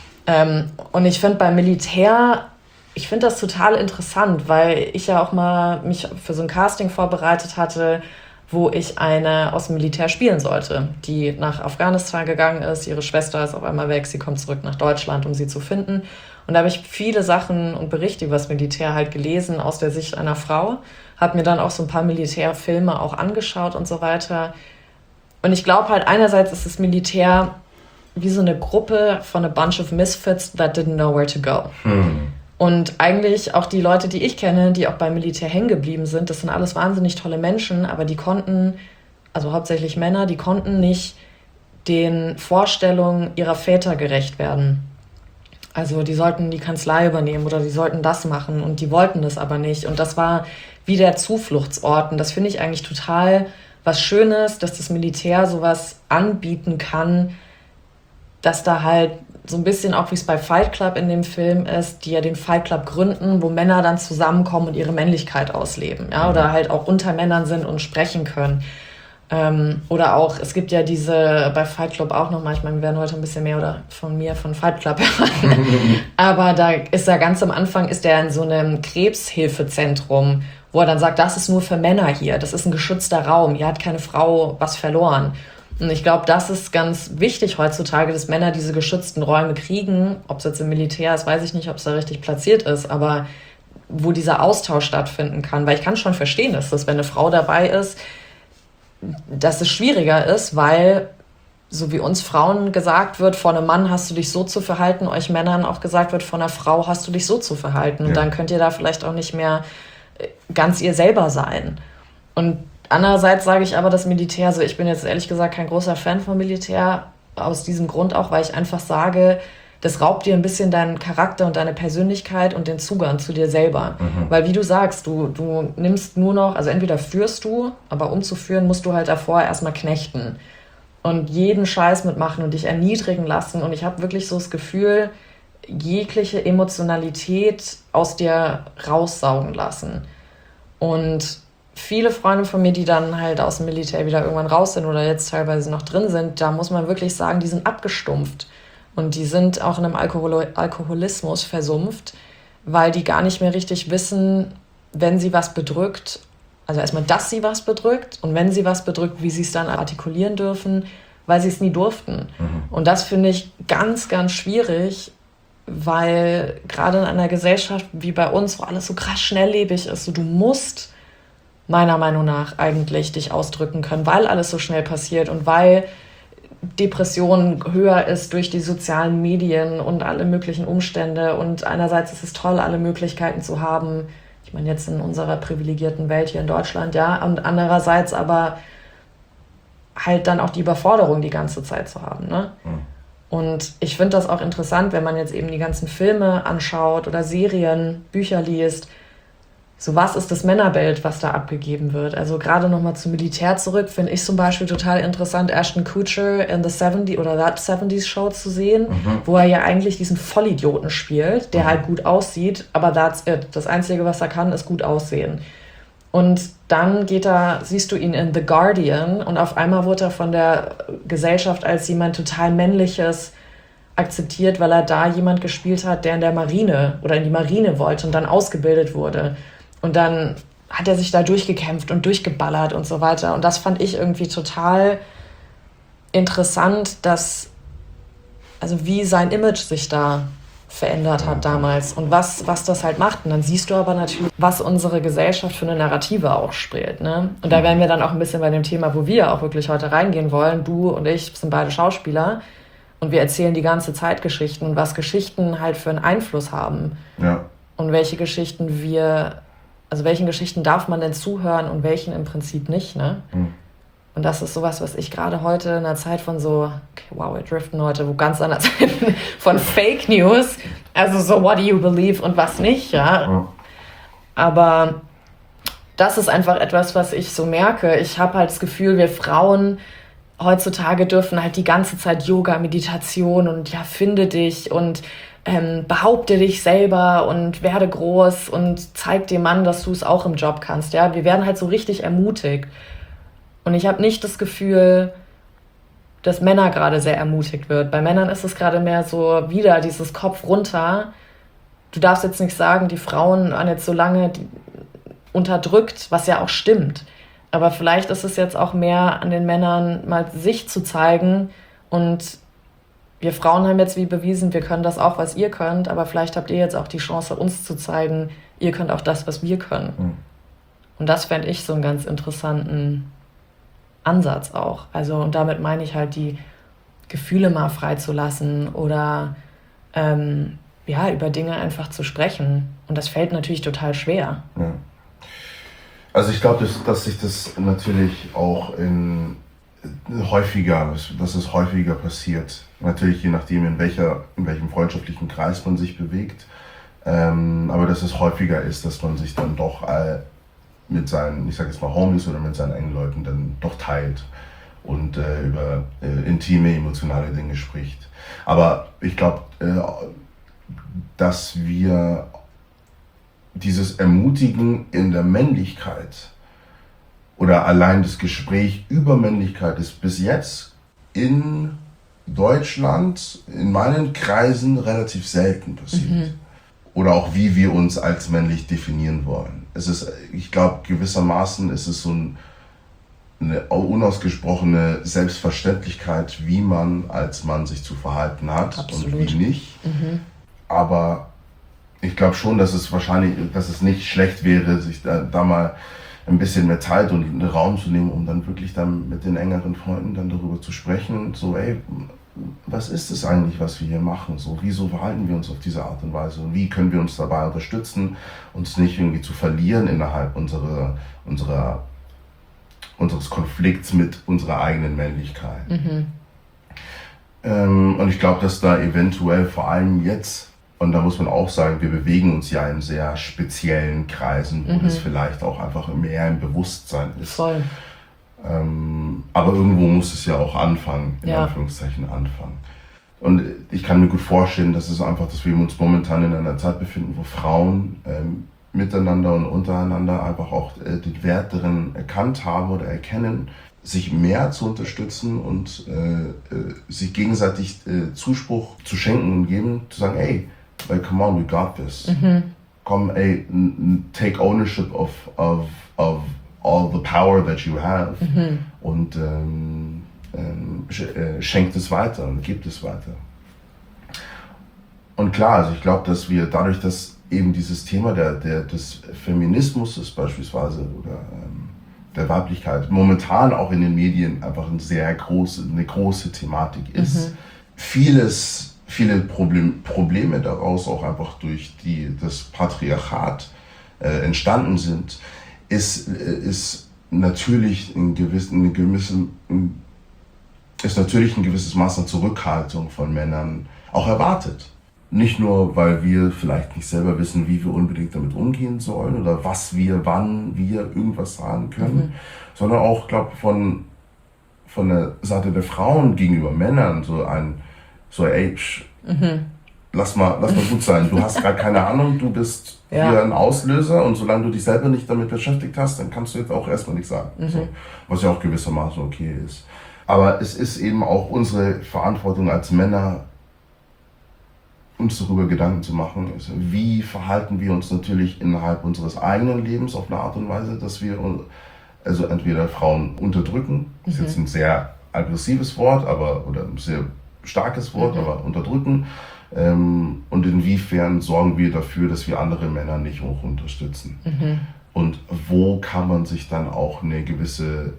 Und ich finde beim Militär, ich finde das total interessant, weil ich ja auch mal mich für so ein Casting vorbereitet hatte, wo ich eine aus dem Militär spielen sollte, die nach Afghanistan gegangen ist. Ihre Schwester ist auf einmal weg, sie kommt zurück nach Deutschland, um sie zu finden. Und da habe ich viele Sachen und Berichte über das Militär halt gelesen aus der Sicht einer Frau, habe mir dann auch so ein paar Militärfilme auch angeschaut und so weiter. Und ich glaube halt, einerseits ist das Militär wie so eine Gruppe von a bunch of misfits that didn't know where to go. Und eigentlich auch die Leute, die ich kenne, die auch beim Militär hängen geblieben sind, das sind alles wahnsinnig tolle Menschen, aber die konnten, also hauptsächlich Männer, die konnten nicht den Vorstellungen ihrer Väter gerecht werden. Also die sollten die Kanzlei übernehmen oder die sollten das machen und die wollten das aber nicht. Und das war wie der Zufluchtsort. Und das finde ich eigentlich total was Schönes, dass das Militär sowas anbieten kann, dass da halt so ein bisschen auch wie es bei Fight Club in dem Film ist, die ja den Fight Club gründen, wo Männer dann zusammenkommen und ihre Männlichkeit ausleben, ja, oder halt auch unter Männern sind und sprechen können. Oder auch, es gibt ja diese, bei Fight Club auch nochmal, ich meine, wir werden heute ein bisschen mehr oder von Fight Club hören, aber da ist er ganz am Anfang, ist er in so einem Krebshilfezentrum, wo er dann sagt, das ist nur für Männer hier, das ist ein geschützter Raum, hier hat keine Frau was verloren. Und ich glaube, das ist ganz wichtig heutzutage, dass Männer diese geschützten Räume kriegen. Ob es jetzt im Militär ist, weiß ich nicht, ob es da richtig platziert ist, aber wo dieser Austausch stattfinden kann. Weil ich kann schon verstehen, dass das, wenn eine Frau dabei ist, dass es schwieriger ist, weil, so wie uns Frauen gesagt wird, vor einem Mann hast du dich so zu verhalten, euch Männern auch gesagt wird, von einer Frau hast du dich so zu verhalten. Und dann könnt ihr da vielleicht auch nicht mehr ganz ihr selber sein. Und andererseits sage ich aber, das Militär, also ich bin jetzt ehrlich gesagt kein großer Fan vom Militär, aus diesem Grund auch, weil ich einfach sage, das raubt dir ein bisschen deinen Charakter und deine Persönlichkeit und den Zugang zu dir selber. Weil wie du sagst, du nimmst nur noch, also entweder führst du, aber um zu führen, musst du halt davor erstmal knechten und jeden Scheiß mitmachen und dich erniedrigen lassen. Und ich habe wirklich so das Gefühl, jegliche Emotionalität aus dir raussaugen lassen. Und viele Freunde von mir, die dann halt aus dem Militär wieder irgendwann raus sind oder jetzt teilweise noch drin sind, da muss man wirklich sagen, die sind abgestumpft. Und die sind auch in einem Alkoholismus versumpft, weil die gar nicht mehr richtig wissen, wenn sie was bedrückt, also erstmal, dass sie was bedrückt und wenn sie was bedrückt, wie sie es dann artikulieren dürfen, weil sie es nie durften. Und das finde ich ganz, ganz schwierig, weil gerade in einer Gesellschaft wie bei uns, wo alles so krass schnelllebig ist, so du musst meiner Meinung nach eigentlich dich ausdrücken können, weil alles so schnell passiert und weil Depression höher ist durch die sozialen Medien und alle möglichen Umstände. Und einerseits ist es toll, alle Möglichkeiten zu haben, Ich meine, jetzt in unserer privilegierten Welt hier in Deutschland, ja, und andererseits aber halt dann auch die Überforderung die ganze Zeit zu haben, ne? Und ich finde das auch interessant, wenn man jetzt eben die ganzen Filme anschaut oder Serien, Bücher liest. So, was ist das Männerbild, was da abgegeben wird? Also gerade nochmal zum Militär zurück, finde ich zum Beispiel total interessant, Ashton Kutcher in The 70s oder That 70s Show zu sehen, wo er ja eigentlich diesen Vollidioten spielt, der halt gut aussieht, aber that's it. Das Einzige, was er kann, ist gut aussehen. Und dann siehst du ihn in The Guardian und auf einmal wurde er von der Gesellschaft als jemand total Männliches akzeptiert, weil er da jemand gespielt hat, der in der Marine oder in die Marine wollte und dann ausgebildet wurde. Und dann hat er sich da durchgekämpft und durchgeballert und so weiter. Und das fand ich irgendwie total interessant, also wie sein Image sich da verändert hat damals und was das halt macht. Und dann siehst du aber natürlich, was unsere Gesellschaft für eine Narrative auch spielt, ne? Und da wären wir dann auch ein bisschen bei dem Thema, wo wir auch wirklich heute reingehen wollen. Du und ich sind beide Schauspieler und wir erzählen die ganze Zeit Geschichten und was Geschichten halt für einen Einfluss haben. Ja. Und welchen Geschichten darf man denn zuhören und welchen im Prinzip nicht, ne? Und das ist sowas, was ich gerade heute in einer Zeit von so, okay, wow, wir driften heute wo ganz anders von Fake News, also so what do you believe und was nicht, ja. Aber das ist einfach etwas, was ich so merke. Ich habe halt das Gefühl, wir Frauen heutzutage dürfen halt die ganze Zeit Yoga, Meditation und ja, finde dich und behaupte dich selber und werde groß und zeig dem Mann, dass du es auch im Job kannst. Ja, wir werden halt so richtig ermutigt. Und ich habe nicht das Gefühl, dass Männer gerade sehr ermutigt wird. Bei Männern ist es gerade mehr so wieder dieses Kopf runter. Du darfst jetzt nicht sagen, die Frauen waren jetzt so lange unterdrückt, was ja auch stimmt. Aber vielleicht ist es jetzt auch mehr an den Männern, mal sich zu zeigen. Und wir Frauen haben jetzt wie bewiesen, wir können das auch, was ihr könnt. Aber vielleicht habt ihr jetzt auch die Chance, uns zu zeigen, ihr könnt auch das, was wir können. Und das fände ich so einen ganz interessanten Ansatz auch. Also, und damit meine ich halt, die Gefühle mal freizulassen oder über Dinge einfach zu sprechen. Und das fällt natürlich total schwer. Ja. Also ich glaube, dass sich das natürlich auch dass es häufiger passiert. Natürlich je nachdem, in welchem freundschaftlichen Kreis man sich bewegt. Aber dass es häufiger ist, dass man sich dann doch mit seinen, ich sage jetzt mal Homies oder mit seinen engen Leuten dann doch teilt und über intime, emotionale Dinge spricht. Aber ich glaube, dass wir dieses Ermutigen in der Männlichkeit oder allein das Gespräch über Männlichkeit ist bis jetzt in Deutschland, in meinen Kreisen relativ selten passiert. Oder auch wie wir uns als männlich definieren wollen. Ich glaube, gewissermaßen ist es so eine unausgesprochene Selbstverständlichkeit, wie man als Mann sich zu verhalten hat. Absolut. Und wie nicht. Aber ich glaube schon, dass es nicht schlecht wäre, sich da mal ein bisschen mehr Zeit und einen Raum zu nehmen, um dann wirklich dann mit den engeren Freunden dann darüber zu sprechen. So, ey, was ist es eigentlich, was wir hier machen? So, wieso verhalten wir uns auf diese Art und Weise? Und wie können wir uns dabei unterstützen, uns nicht irgendwie zu verlieren innerhalb unseres Konflikts mit unserer eigenen Männlichkeit? Und ich glaube, dass da eventuell vor allem jetzt, und da muss man auch sagen, wir bewegen uns ja in sehr speziellen Kreisen, wo das vielleicht auch einfach mehr im Bewusstsein ist. Voll. Aber irgendwo muss es ja auch anfangen, in Anführungszeichen anfangen. Und ich kann mir gut vorstellen, dass wir uns momentan in einer Zeit befinden, wo Frauen miteinander und untereinander einfach auch den Wert darin erkannt haben oder erkennen, sich mehr zu unterstützen und sich gegenseitig Zuspruch zu schenken und geben, zu sagen, ey, come on, we got this. Komm, ey, take ownership of all the power that you have und schenkt es weiter und gibt es weiter. Und klar, also ich glaube, dass wir dadurch, dass eben dieses Thema des Feminismus beispielsweise oder der Weiblichkeit momentan auch in den Medien einfach eine große Thematik ist, viele Probleme daraus auch einfach durch das Patriarchat entstanden sind, ist natürlich ein gewisses Maß an Zurückhaltung von Männern auch erwartet. Nicht nur, weil wir vielleicht nicht selber wissen, wie wir unbedingt damit umgehen sollen oder wann wir irgendwas sagen können, sondern auch, glaube ich, von der Seite der Frauen gegenüber Männern lass mal gut sein. Du hast gerade keine Ahnung, du bist hier ein Auslöser und solange du dich selber nicht damit beschäftigt hast, dann kannst du jetzt auch erstmal nichts sagen. So, was ja auch gewissermaßen okay ist. Aber es ist eben auch unsere Verantwortung als Männer, uns darüber Gedanken zu machen, wie verhalten wir uns natürlich innerhalb unseres eigenen Lebens auf eine Art und Weise, dass wir also entweder Frauen unterdrücken, das ist jetzt ein sehr aggressives Wort, oder ein sehr starkes Wort, aber unterdrücken, und inwiefern sorgen wir dafür, dass wir andere Männer nicht auch unterstützen. Und wo kann man sich dann auch ein gewisses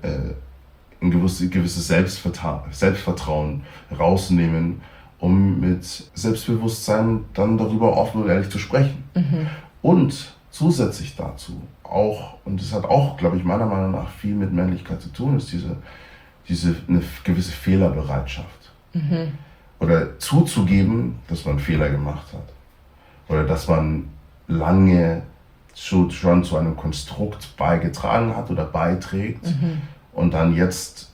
Selbstvertrauen rausnehmen, um mit Selbstbewusstsein dann darüber offen und ehrlich zu sprechen. Und zusätzlich dazu auch, und das hat auch, glaube ich, meiner Meinung nach viel mit Männlichkeit zu tun, ist eine gewisse Fehlerbereitschaft. Oder zuzugeben, dass man Fehler gemacht hat. Oder dass man lange schon zu einem Konstrukt beigetragen hat oder beiträgt und dann jetzt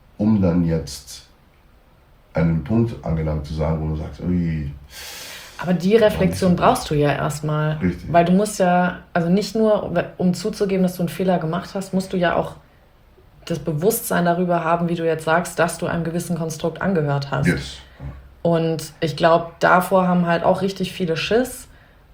einen Punkt angelangt zu sagen, wo du sagst, ui. Aber die Reflexion brauchst du ja erstmal. Richtig. Weil du musst ja, also nicht nur, um zuzugeben, dass du einen Fehler gemacht hast, musst du ja auch das Bewusstsein darüber haben, wie du jetzt sagst, dass du einem gewissen Konstrukt angehört hast. Yes. Und ich glaube, davor haben halt auch richtig viele Schiss.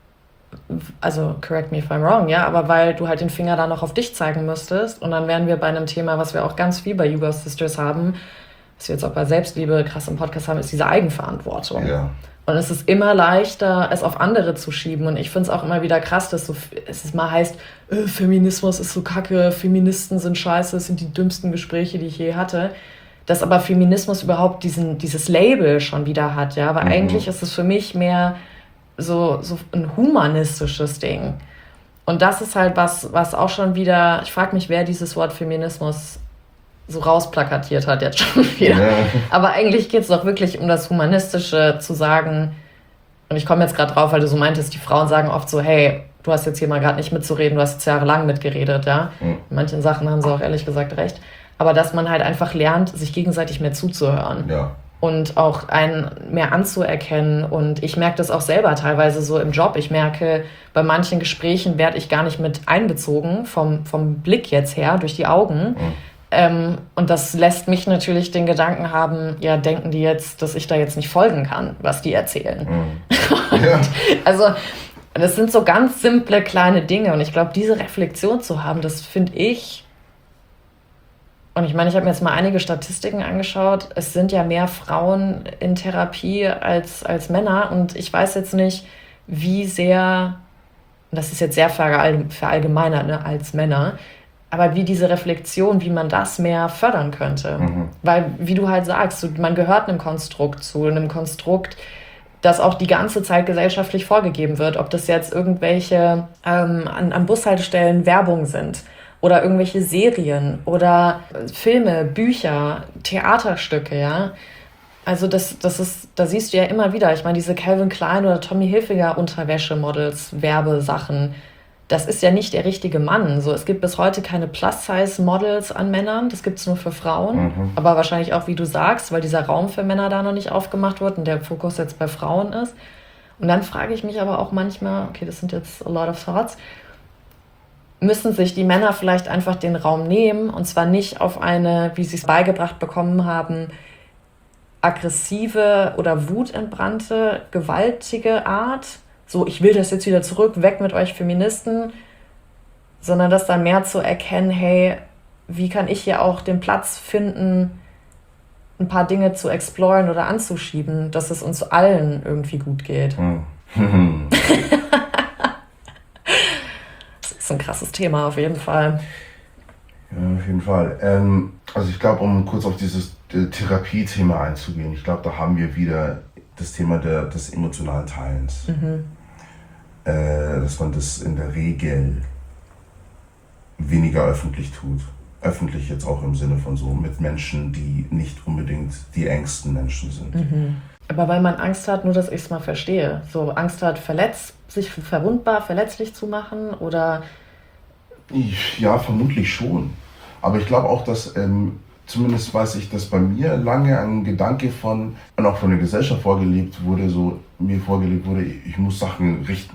Also, correct me if I'm wrong, ja, aber weil du halt den Finger da noch auf dich zeigen müsstest. Und dann wären wir bei einem Thema, was wir auch ganz viel bei You Girls Sisters haben, was wir jetzt auch bei Selbstliebe krass im Podcast haben, ist diese Eigenverantwortung. Ja. Und es ist immer leichter, es auf andere zu schieben. Und ich finde es auch immer wieder krass, dass es mal heißt, Feminismus ist so kacke, Feministen sind scheiße, das sind die dümmsten Gespräche, die ich je hatte. Dass aber Feminismus überhaupt dieses Label schon wieder hat, ja. Aber eigentlich ist es für mich mehr so ein humanistisches Ding. Und das ist halt was auch schon wieder, ich frage mich, wer dieses Wort Feminismus so rausplakatiert hat jetzt schon wieder. Ja. Aber eigentlich geht es doch wirklich um das Humanistische, zu sagen, und ich komme jetzt gerade drauf, weil du so meintest, die Frauen sagen oft so, hey, du hast jetzt hier mal gerade nicht mitzureden, du hast jetzt jahrelang mitgeredet, ja. In manchen Sachen haben sie auch ehrlich gesagt recht. Aber dass man halt einfach lernt, sich gegenseitig mehr zuzuhören. Ja. Und auch einen mehr anzuerkennen. Und ich merke das auch selber teilweise so im Job. Ich merke, bei manchen Gesprächen werde ich gar nicht mit einbezogen, vom Blick jetzt her, durch die Augen. Und das lässt mich natürlich den Gedanken haben, ja, denken die jetzt, dass ich da jetzt nicht folgen kann, was die erzählen. Ja. Also, das sind so ganz simple kleine Dinge. Und ich glaube, diese Reflexion zu haben, das finde ich. Und ich meine, ich habe mir jetzt mal einige Statistiken angeschaut. Es sind ja mehr Frauen in Therapie als Männer. Und ich weiß jetzt nicht, wie sehr, und das ist jetzt sehr verallgemeinert, ne, als Männer, aber wie diese Reflexion, wie man das mehr fördern könnte. Weil, wie du halt sagst, man gehört einem Konstrukt zu, einem Konstrukt, das auch die ganze Zeit gesellschaftlich vorgegeben wird. Ob das jetzt irgendwelche an Bushaltestellen Werbung sind oder irgendwelche Serien oder Filme, Bücher, Theaterstücke, ja. Also da siehst du ja immer wieder, ich meine, diese Calvin Klein oder Tommy Hilfiger Unterwäschemodels, Werbesachen, das ist ja nicht der richtige Mann. So, es gibt bis heute keine Plus-Size-Models an Männern, das gibt es nur für Frauen. Aber wahrscheinlich auch, wie du sagst, weil dieser Raum für Männer da noch nicht aufgemacht wird und der Fokus jetzt bei Frauen ist. Und dann frage ich mich aber auch manchmal, okay, das sind jetzt a lot of thoughts, müssen sich die Männer vielleicht einfach den Raum nehmen und zwar nicht auf eine, wie sie es beigebracht bekommen haben, aggressive oder wutentbrannte, gewaltige Art, so, ich will das jetzt wieder zurück, weg mit euch Feministen, sondern das dann mehr zu erkennen, hey, wie kann ich hier auch den Platz finden, ein paar Dinge zu exploren oder anzuschieben, dass es uns allen irgendwie gut geht. Das ist ein krasses Thema auf jeden Fall. Ja, auf jeden Fall. Also ich glaube, um kurz auf dieses Therapie-Thema einzugehen, ich glaube, da haben wir wieder das Thema des emotionalen Teilens. dass man das in der Regel weniger öffentlich tut. Öffentlich jetzt auch im Sinne von so mit Menschen, die nicht unbedingt die engsten Menschen sind. Aber weil man Angst hat, nur dass ich es mal verstehe, so Angst hat, sich verwundbar, verletzlich zu machen oder... Ja, vermutlich schon. Aber ich glaube auch, dass, zumindest weiß ich, dass bei mir lange ein Gedanke und auch von der Gesellschaft mir vorgelebt wurde, ich muss Sachen richten.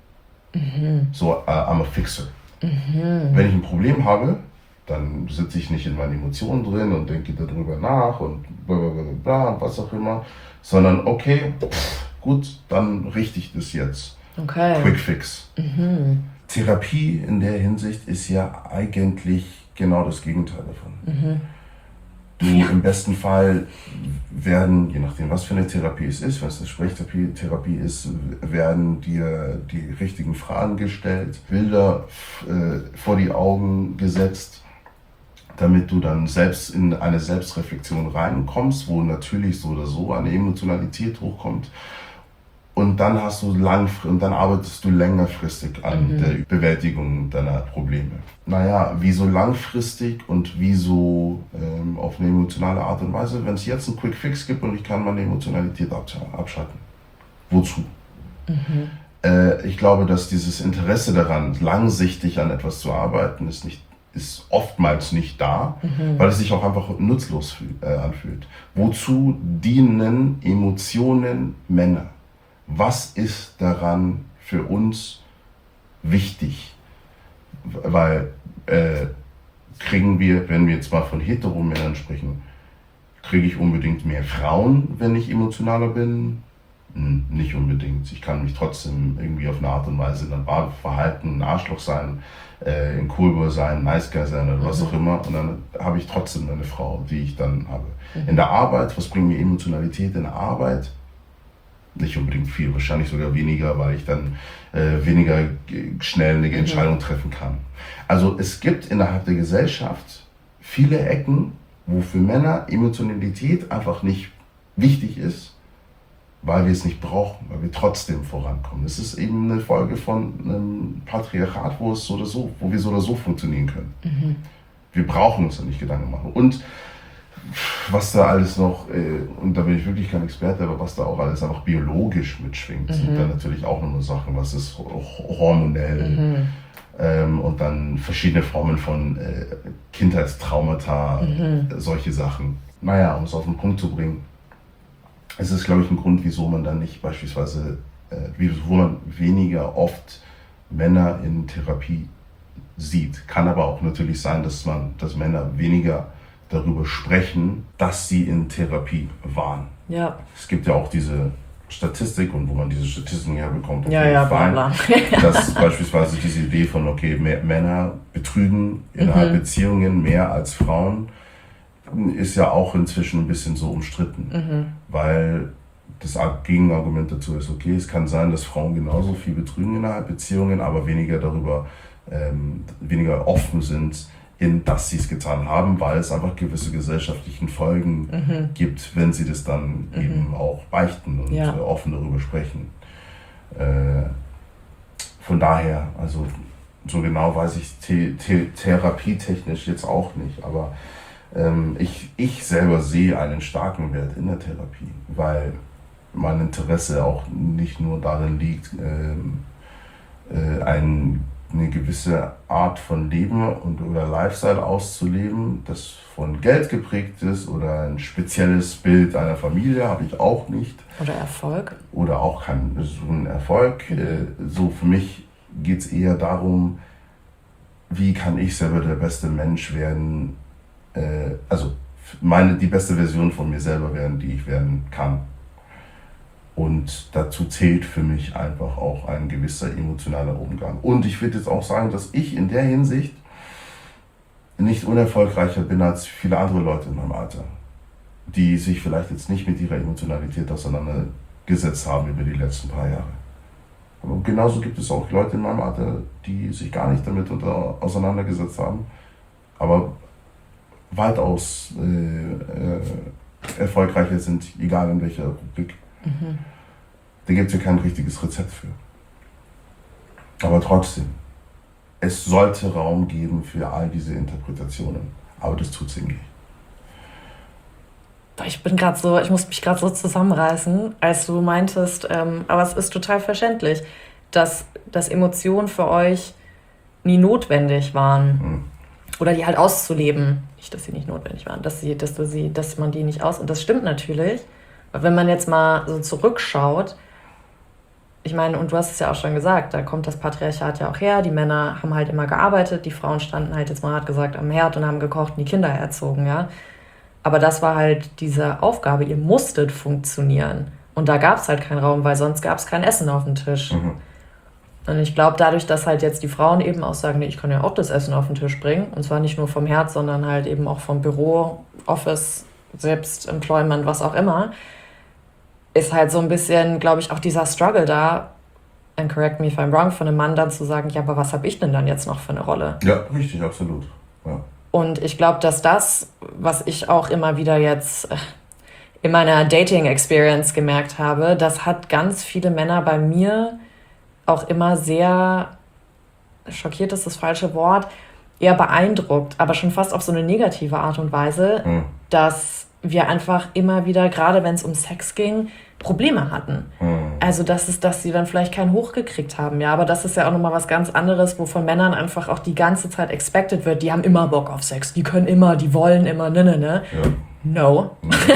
So, I'm a fixer. Wenn ich ein Problem habe, dann sitze ich nicht in meinen Emotionen drin und denke darüber nach und bla und was auch immer, sondern okay, gut, dann richte ich das jetzt. Okay. Quick fix. Therapie in der Hinsicht ist ja eigentlich genau das Gegenteil davon. Im besten Fall werden, je nachdem was für eine Therapie es ist, wenn es eine Sprechtherapie ist, werden dir die richtigen Fragen gestellt, Bilder vor die Augen gesetzt, damit du dann selbst in eine Selbstreflexion reinkommst, wo natürlich so oder so eine Emotionalität hochkommt. Und dann arbeitest du längerfristig an der Bewältigung deiner Probleme. Naja, wieso langfristig und wieso auf eine emotionale Art und Weise, wenn es jetzt einen Quick Fix gibt und ich kann meine Emotionalität abschalten. Wozu? Ich glaube, dass dieses Interesse daran, langsichtig an etwas zu arbeiten, ist oftmals nicht da, weil es sich auch einfach nutzlos anfühlt. Wozu dienen Emotionen Männer? Was ist daran für uns wichtig? Weil kriegen wir, wenn wir jetzt mal von Heteromännern sprechen, kriege ich unbedingt mehr Frauen, wenn ich emotionaler bin? Nicht unbedingt. Ich kann mich trotzdem irgendwie auf eine Art und Weise dann verhalten, ein Arschloch sein, ein Coolboy sein, ein Nice Guy sein oder was auch immer. Und dann habe ich trotzdem eine Frau, die ich dann habe. In der Arbeit, was bringt mir Emotionalität in der Arbeit? Nicht unbedingt viel, wahrscheinlich sogar weniger, weil ich dann weniger schnell eine Entscheidung treffen kann. Also es gibt innerhalb der Gesellschaft viele Ecken, wo für Männer Emotionalität einfach nicht wichtig ist, weil wir es nicht brauchen, weil wir trotzdem vorankommen. Das ist eben eine Folge von einem Patriarchat, wo wir so oder so funktionieren können. Wir brauchen uns da nicht Gedanken machen. Und was da alles noch, und da bin ich wirklich kein Experte, aber was da auch alles einfach biologisch mitschwingt, sind dann natürlich auch nochmal Sachen, was ist hormonell und dann verschiedene Formen von Kindheitstraumata, solche Sachen. Naja, um es auf den Punkt zu bringen, es ist, glaube ich, ein Grund, wieso man dann nicht beispielsweise, wieso man weniger oft Männer in Therapie sieht. Kann aber auch natürlich sein, dass Männer weniger darüber sprechen, dass sie in Therapie waren. Ja. Es gibt ja auch diese Statistik und wo man diese Statistiken herbekommt, dass beispielsweise diese Idee von, okay, Männer betrügen innerhalb Beziehungen mehr als Frauen, ist ja auch inzwischen ein bisschen so umstritten, weil das Gegenargument dazu ist, okay, es kann sein, dass Frauen genauso viel betrügen innerhalb Beziehungen, aber weniger offen sind, dass sie es getan haben, weil es einfach gewisse gesellschaftlichen Folgen gibt, wenn sie das dann eben auch beichten und offen darüber sprechen. Von daher, also so genau weiß ich therapietechnisch jetzt auch nicht, aber ich selber sehe einen starken Wert in der Therapie, weil mein Interesse auch nicht nur darin liegt, eine gewisse Art von Leben oder Lifestyle auszuleben, das von Geld geprägt ist oder ein spezielles Bild einer Familie habe ich auch nicht. Oder Erfolg. Oder auch kein so ein Erfolg. So für mich geht es eher darum, wie kann ich selber der beste Mensch werden, die beste Version von mir selber werden, die ich werden kann. Und dazu zählt für mich einfach auch ein gewisser emotionaler Umgang. Und ich würde jetzt auch sagen, dass ich in der Hinsicht nicht unerfolgreicher bin als viele andere Leute in meinem Alter, die sich vielleicht jetzt nicht mit ihrer Emotionalität auseinandergesetzt haben über die letzten paar Jahre. Aber genauso gibt es auch Leute in meinem Alter, die sich gar nicht damit auseinandergesetzt haben, aber weitaus erfolgreicher sind, egal in welcher Rubrik. Da gibt es ja kein richtiges Rezept für. Aber trotzdem, es sollte Raum geben für all diese Interpretationen. Aber das tut sie nicht. Ich muss mich gerade so zusammenreißen, als du meintest, aber es ist total verständlich, dass Emotionen für euch nie notwendig waren. Oder die halt auszuleben. Nicht, dass sie nicht notwendig waren, dass man die nicht und das stimmt natürlich. Aber wenn man jetzt mal so zurückschaut, ich meine, und du hast es ja auch schon gesagt, da kommt das Patriarchat ja auch her, die Männer haben halt immer gearbeitet, die Frauen standen halt jetzt mal hart gesagt am Herd und haben gekocht und die Kinder erzogen, ja. Aber das war halt diese Aufgabe, ihr musstet funktionieren. Und da gab es halt keinen Raum, weil sonst gab es kein Essen auf dem Tisch. Und ich glaube, dadurch, dass halt jetzt die Frauen eben auch sagen, nee, ich kann ja auch das Essen auf den Tisch bringen, und zwar nicht nur vom Herd, sondern halt eben auch vom Büro, Office, Selbstemployment, was auch immer, ist halt so ein bisschen, glaube ich, auch dieser Struggle da, and correct me if I'm wrong, von einem Mann dann zu sagen, ja, aber was habe ich denn dann jetzt noch für eine Rolle? Ja, richtig, absolut. Ja. Und ich glaube, dass das, was ich auch immer wieder jetzt in meiner Dating-Experience gemerkt habe, das hat ganz viele Männer bei mir auch immer sehr, schockiert ist das falsche Wort, eher beeindruckt, aber schon fast auf so eine negative Art und Weise, dass wir einfach immer wieder, gerade wenn es um Sex ging, Probleme hatten. Also dass sie dann vielleicht keinen hochgekriegt haben, ja, aber das ist ja auch nochmal was ganz anderes, wo von Männern einfach auch die ganze Zeit expected wird, die haben immer Bock auf Sex, die können immer, die wollen immer, ne. Ja. No.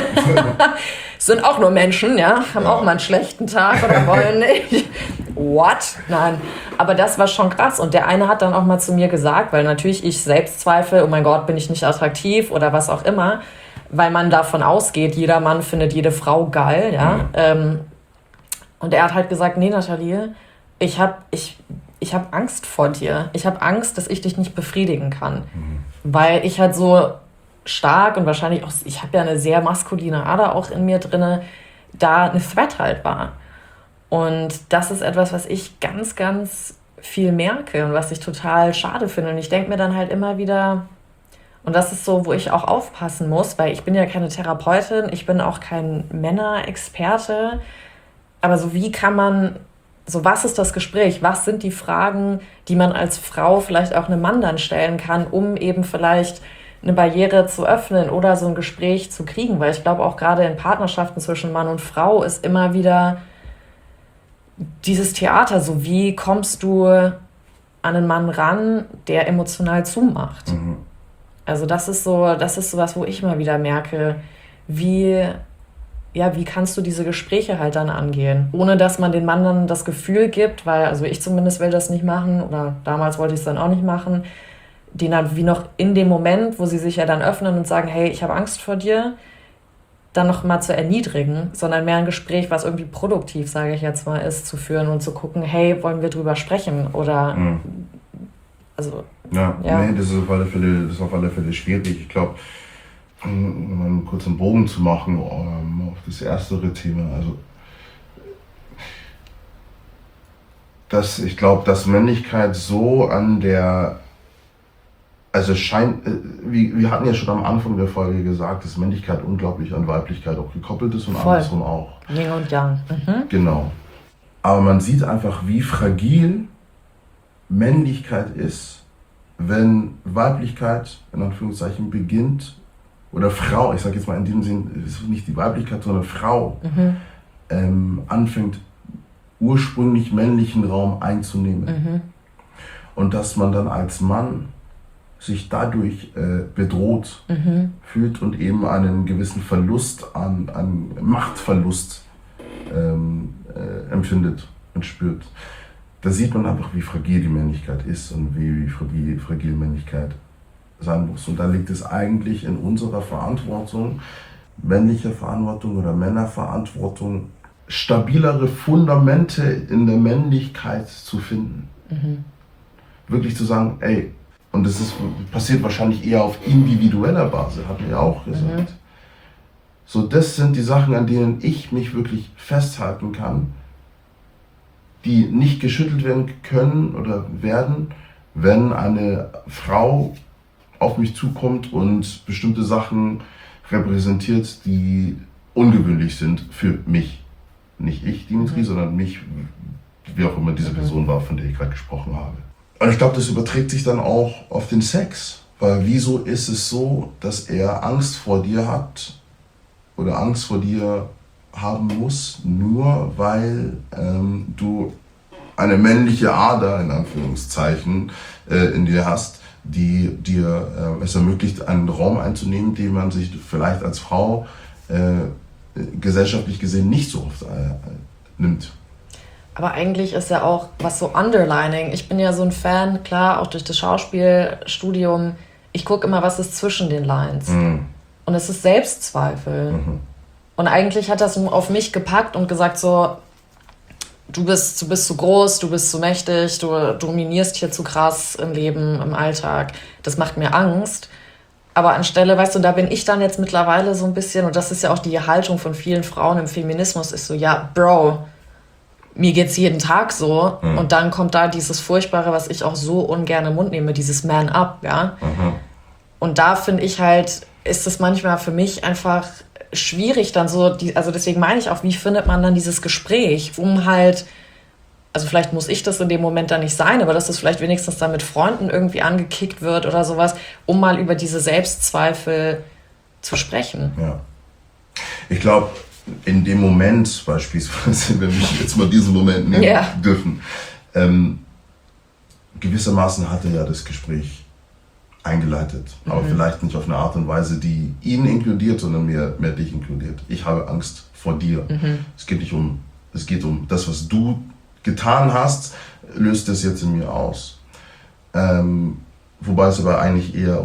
Sind auch nur Menschen, ja, haben auch mal einen schlechten Tag oder wollen nicht. What? Nein. Aber das war schon krass. Und der eine hat dann auch mal zu mir gesagt, weil natürlich ich selbst zweifle, oh mein Gott, bin ich nicht attraktiv oder was auch immer, weil man davon ausgeht, jeder Mann findet jede Frau geil, ja. Und er hat halt gesagt, nee, Nathalie, ich hab Angst vor dir. Ich habe Angst, dass ich dich nicht befriedigen kann. Weil ich halt so stark und wahrscheinlich auch, ich habe ja eine sehr maskuline Ader auch in mir drinne, da eine Threat halt war. Und das ist etwas, was ich ganz, ganz viel merke und was ich total schade finde. Und ich denke mir dann halt immer wieder, und das ist so, wo ich auch aufpassen muss, weil ich bin ja keine Therapeutin, ich bin auch kein Männerexperte, aber so wie kann man, so was ist das Gespräch, was sind die Fragen, die man als Frau vielleicht auch einem Mann dann stellen kann, um eben vielleicht eine Barriere zu öffnen oder so ein Gespräch zu kriegen, weil ich glaube auch gerade in Partnerschaften zwischen Mann und Frau ist immer wieder dieses Theater, so wie kommst du an einen Mann ran, der emotional zumacht. Also das ist so was, wo ich immer wieder merke, wie kannst du diese Gespräche halt dann angehen, ohne dass man den Mann dann das Gefühl gibt, weil, also ich zumindest will das nicht machen oder damals wollte ich es dann auch nicht machen, den dann wie noch in dem Moment, wo sie sich ja dann öffnen und sagen, hey, ich habe Angst vor dir, dann noch mal zu erniedrigen, sondern mehr ein Gespräch, was irgendwie produktiv, sage ich jetzt mal, ist, zu führen und zu gucken, hey, wollen wir drüber sprechen oder also nee, das ist auf alle Fälle schwierig. Ich glaube, um einen kurzen Bogen zu machen auf das erstere Thema, also ich glaube, dass Männlichkeit so an der, also wir hatten ja schon am Anfang der Folge gesagt, dass Männlichkeit unglaublich an Weiblichkeit auch gekoppelt ist und andersrum auch. Yin und Yang. Genau. Aber man sieht einfach, wie fragil Männlichkeit ist, wenn Weiblichkeit in Anführungszeichen beginnt, oder Frau, ich sage jetzt mal in dem Sinn, es ist nicht die Weiblichkeit, sondern Frau, anfängt ursprünglich männlichen Raum einzunehmen. Und dass man dann als Mann sich dadurch bedroht fühlt und eben einen gewissen Verlust an Machtverlust empfindet und spürt. Da sieht man einfach, wie fragil die Männlichkeit ist und wie fragil Männlichkeit sein muss. Und da liegt es eigentlich in unserer Verantwortung, männlicher Verantwortung oder Männerverantwortung, stabilere Fundamente in der Männlichkeit zu finden. Wirklich zu sagen, ey, und das passiert wahrscheinlich eher auf individueller Basis, hat mir ja auch gesagt. So, das sind die Sachen, an denen ich mich wirklich festhalten kann, die nicht geschüttelt werden können oder werden, wenn eine Frau auf mich zukommt und bestimmte Sachen repräsentiert, die ungewöhnlich sind für mich. Nicht ich, Dimitri, sondern mich, wie auch immer diese Person war, von der ich gerade gesprochen habe. Und ich glaube, das überträgt sich dann auch auf den Sex. Weil wieso ist es so, dass er Angst vor dir hat oder Angst vor dir haben muss, nur weil du eine männliche Ader, in Anführungszeichen, in dir hast, die dir es ermöglicht, einen Raum einzunehmen, den man sich vielleicht als Frau gesellschaftlich gesehen nicht so oft nimmt. Aber eigentlich ist ja auch was so underlining. Ich bin ja so ein Fan, klar, auch durch das Schauspielstudium. Ich gucke immer, was ist zwischen den Lines. Und es ist Selbstzweifel. Und eigentlich hat das auf mich gepackt und gesagt so, du bist zu groß, du bist zu mächtig, du dominierst hier zu krass im Leben, im Alltag. Das macht mir Angst. Aber anstelle, weißt du, da bin ich dann jetzt mittlerweile so ein bisschen, und das ist ja auch die Haltung von vielen Frauen im Feminismus, ist so, ja, Bro, mir geht's jeden Tag so. Und dann kommt da dieses Furchtbare, was ich auch so ungern im Mund nehme, dieses Man Up, ja. Und da finde ich halt, ist es manchmal für mich einfach schwierig dann so, also deswegen meine ich auch, wie findet man dann dieses Gespräch, um halt, also vielleicht muss ich das in dem Moment dann nicht sein, aber dass das vielleicht wenigstens dann mit Freunden irgendwie angekickt wird oder sowas, um mal über diese Selbstzweifel zu sprechen. Ja. Ich glaube, in dem Moment beispielsweise, wenn wir jetzt mal diesen Moment nehmen dürfen, gewissermaßen hat er ja das Gespräch eingeleitet, aber vielleicht nicht auf eine Art und Weise, die ihn inkludiert, sondern mehr dich inkludiert. Ich habe Angst vor dir. Es geht um das, was du getan hast, löst das jetzt in mir aus. Wobei es aber eigentlich eher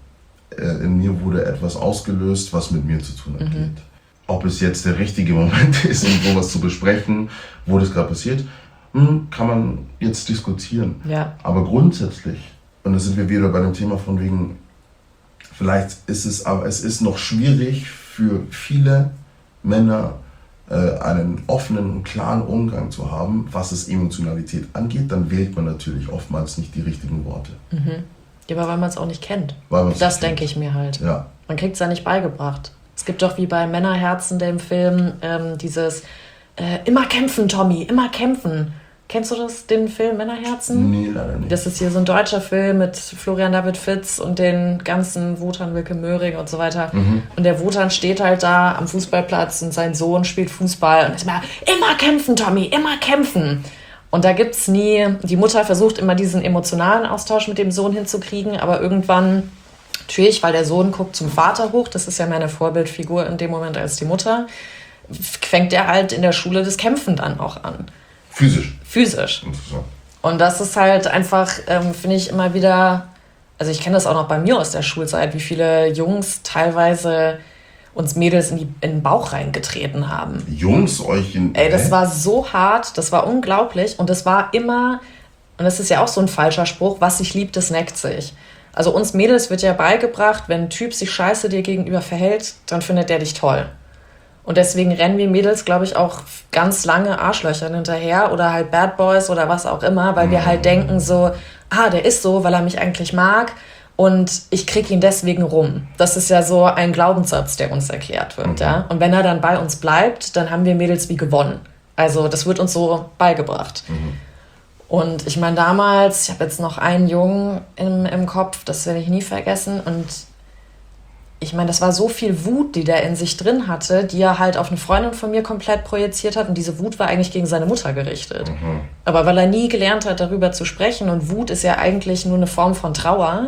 in mir wurde etwas ausgelöst, was mit mir zu tun hat. Ob es jetzt der richtige Moment ist, um sowas zu besprechen, wo das gerade passiert, kann man jetzt diskutieren. Ja. Aber grundsätzlich, und da sind wir wieder bei dem Thema von wegen, vielleicht ist es ist noch schwierig für viele Männer, einen offenen und klaren Umgang zu haben, was es Emotionalität angeht, dann wählt man natürlich oftmals nicht die richtigen Worte. Ja, aber weil man es auch nicht kennt. Das Das denke ich mir halt. Ja. Man kriegt es ja nicht beigebracht. Es gibt doch wie bei Männerherzen, dem Film, dieses immer kämpfen, Tommy, immer kämpfen. Kennst du das, den Film Männerherzen? Nee, leider nicht. Das ist hier so ein deutscher Film mit Florian David Fitz und den ganzen Wotan Wilke Möhring und so weiter. Und der Wotan steht halt da am Fußballplatz und sein Sohn spielt Fußball und ist immer kämpfen, Tommy, immer kämpfen. Und da gibt's nie, die Mutter versucht immer diesen emotionalen Austausch mit dem Sohn hinzukriegen, aber irgendwann, natürlich, weil der Sohn guckt zum Vater hoch, das ist ja meine Vorbildfigur in dem Moment als die Mutter, fängt er halt in der Schule das Kämpfen dann auch an. Physisch. Und das ist halt einfach, finde ich immer wieder, also ich kenne das auch noch bei mir aus der Schulzeit, wie viele Jungs teilweise uns Mädels in den Bauch reingetreten haben. Jungs euch in... Ey, das war so hart, das war unglaublich und das war immer, und das ist ja auch so ein falscher Spruch, was sich liebt, das neckt sich. Also uns Mädels wird ja beigebracht, wenn ein Typ sich scheiße dir gegenüber verhält, dann findet der dich toll. Und deswegen rennen wir Mädels, glaube ich, auch ganz lange Arschlöchern hinterher oder halt Bad Boys oder was auch immer, weil wir halt denken so, der ist so, weil er mich eigentlich mag und ich krieg ihn deswegen rum. Das ist ja so ein Glaubenssatz, der uns erklärt wird. Ja? Und wenn er dann bei uns bleibt, dann haben wir Mädels wie gewonnen. Also das wird uns so beigebracht. Und ich meine damals, ich habe jetzt noch einen Jungen im Kopf, das werde ich nie vergessen und ich meine, das war so viel Wut, die der in sich drin hatte, die er halt auf eine Freundin von mir komplett projiziert hat. Und diese Wut war eigentlich gegen seine Mutter gerichtet. Aber weil er nie gelernt hat, darüber zu sprechen, und Wut ist ja eigentlich nur eine Form von Trauer,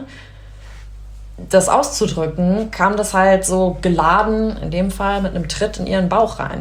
das auszudrücken, kam das halt so geladen, in dem Fall mit einem Tritt in ihren Bauch rein.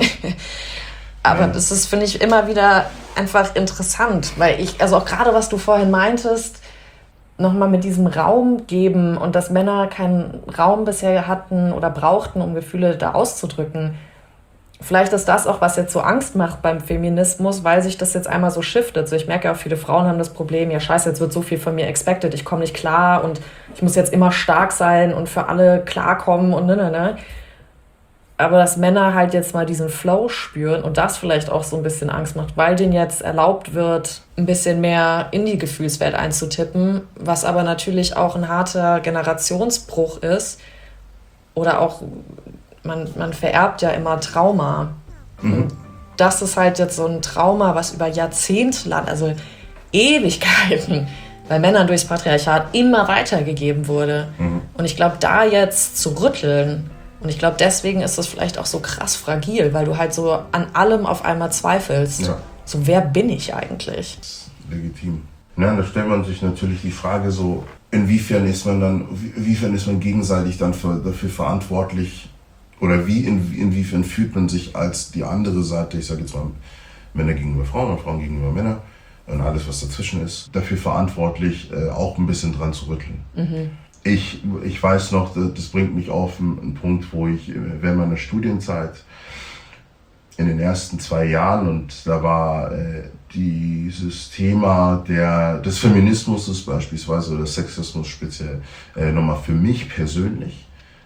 Aber das ist, finde ich, immer wieder einfach interessant, weil also auch gerade, was du vorhin meintest, nochmal mit diesem Raum geben und dass Männer keinen Raum bisher hatten oder brauchten, um Gefühle da auszudrücken. Vielleicht ist das auch, was jetzt so Angst macht beim Feminismus, weil sich das jetzt einmal so shiftet. So, ich merke auch, viele Frauen haben das Problem, ja scheiße, jetzt wird so viel von mir expected, ich komme nicht klar und ich muss jetzt immer stark sein und für alle klarkommen und ne. Aber dass Männer halt jetzt mal diesen Flow spüren und das vielleicht auch so ein bisschen Angst macht, weil denen jetzt erlaubt wird, ein bisschen mehr in die Gefühlswelt einzutippen, was aber natürlich auch ein harter Generationsbruch ist. Oder auch, man vererbt ja immer Trauma. das ist halt jetzt so ein Trauma, was über Jahrzehnte lang, also Ewigkeiten, bei Männern durchs Patriarchat immer weitergegeben wurde. Und ich glaube, da jetzt zu rütteln, und ich glaube, deswegen ist das vielleicht auch so krass fragil, weil du halt so an allem auf einmal zweifelst. Ja. So, wer bin ich eigentlich? Das ist legitim. Ja, da stellt man sich natürlich die Frage so, inwiefern ist man gegenseitig dann dafür verantwortlich, oder inwiefern fühlt man sich als die andere Seite, ich sage jetzt mal Männer gegenüber Frauen und Frauen gegenüber Männern und alles, was dazwischen ist, dafür verantwortlich, auch ein bisschen dran zu rütteln. Ich weiß noch, das bringt mich auf einen Punkt, wo ich während meiner Studienzeit in den ersten 2 Jahren, und da war dieses Thema des Feminismus beispielsweise oder Sexismus speziell nochmal für mich persönlich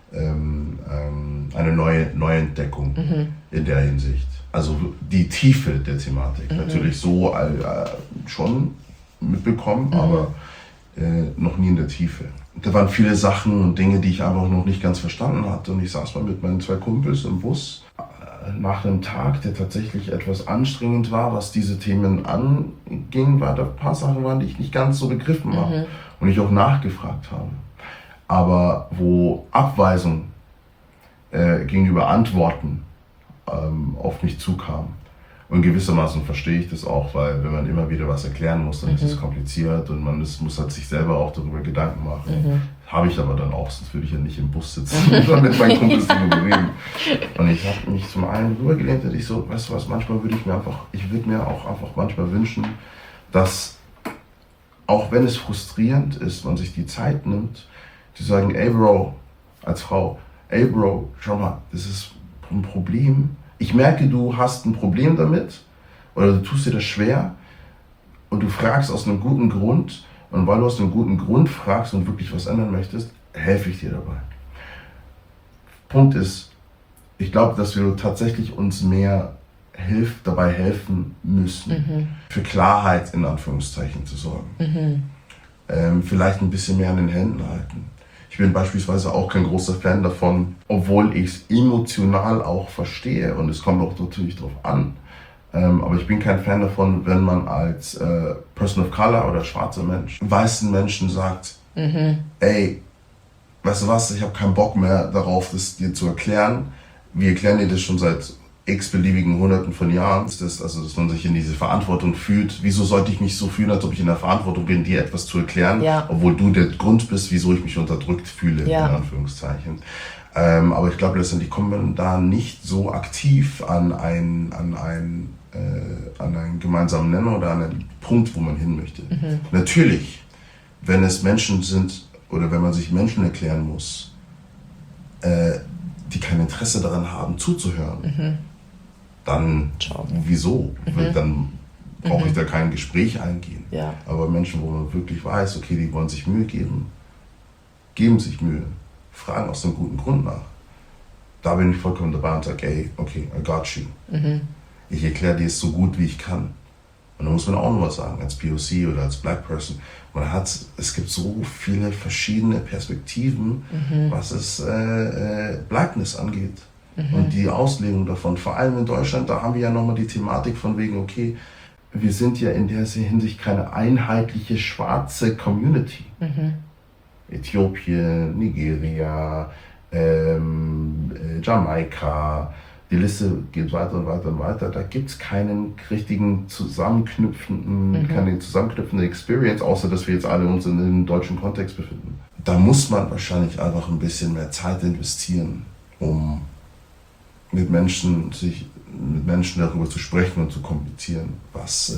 eine Neuentdeckung in der Hinsicht. Also die Tiefe der Thematik. Natürlich so schon mitbekommen, aber noch nie in der Tiefe. Da waren viele Sachen und Dinge, die ich einfach noch nicht ganz verstanden hatte. Und ich saß mal mit meinen 2 Kumpels im Bus nach einem Tag, der tatsächlich etwas anstrengend war, was diese Themen anging, da ein paar Sachen waren, die ich nicht ganz so begriffen habe und ich auch nachgefragt habe. Aber wo Abweisung gegenüber Antworten auf mich zukam. Und gewissermaßen verstehe ich das auch, weil wenn man immer wieder was erklären muss, dann ist es kompliziert und man muss halt sich selber auch darüber Gedanken machen. Habe ich aber dann auch, sonst würde ich ja nicht im Bus sitzen und mit meinen Kumpels darüber reden. Und ich habe mich zum einen rübergelehnt und ich so, weißt du was, manchmal würde ich mir auch einfach manchmal wünschen, dass, auch wenn es frustrierend ist, man sich die Zeit nimmt, zu sagen, ey Bro, als Frau, ey Bro, schau mal, das ist ein Problem. Ich merke, du hast ein Problem damit oder du tust dir das schwer und du fragst aus einem guten Grund, und weil du aus einem guten Grund fragst und wirklich was ändern möchtest, helfe ich dir dabei. Punkt ist, ich glaube, dass wir tatsächlich uns mehr dabei helfen müssen, für Klarheit in Anführungszeichen zu sorgen. Vielleicht ein bisschen mehr an den Händen halten. Ich bin beispielsweise auch kein großer Fan davon, obwohl ich es emotional auch verstehe und es kommt auch natürlich drauf an. Aber ich bin kein Fan davon, wenn man als Person of Color oder schwarzer Mensch weißen Menschen sagt, ey, weißt du was, ich habe keinen Bock mehr darauf, das dir zu erklären. Wir erklären dir das schon seit x-beliebigen Hunderten von Jahren. Dass man sich in diese Verantwortung fühlt. Wieso sollte ich mich so fühlen, als ob ich in der Verantwortung bin, dir etwas zu erklären, obwohl du der Grund bist, wieso ich mich unterdrückt fühle, in Anführungszeichen. Aber ich glaube, letztendlich kommt man da nicht so aktiv an einen gemeinsamen Nenner oder an einen Punkt, wo man hin möchte. Natürlich, wenn es Menschen sind oder wenn man sich Menschen erklären muss, die kein Interesse daran haben, zuzuhören, dann wieso? Dann brauche ich da kein Gespräch eingehen. Aber Menschen, wo man wirklich weiß, okay, die wollen sich Mühe geben sich Mühe, fragen aus einem guten Grund nach. Da bin ich vollkommen dabei und sage, ey, okay, I got you. Ich erkläre dir es so gut, wie ich kann. Und da muss man auch noch was sagen, als POC oder als Black Person. Es gibt so viele verschiedene Perspektiven, was es Blackness angeht. Und die Auslegung davon, vor allem in Deutschland, da haben wir ja nochmal die Thematik von wegen, okay, wir sind ja in der Hinsicht keine einheitliche schwarze Community. Äthiopien, Nigeria, Jamaika, die Liste geht weiter und weiter und weiter. Da gibt es keine zusammenknüpfende Experience, außer dass wir jetzt alle uns in einem deutschen Kontext befinden. Da muss man wahrscheinlich einfach ein bisschen mehr Zeit investieren, um mit Menschen darüber zu sprechen und zu kommunizieren, was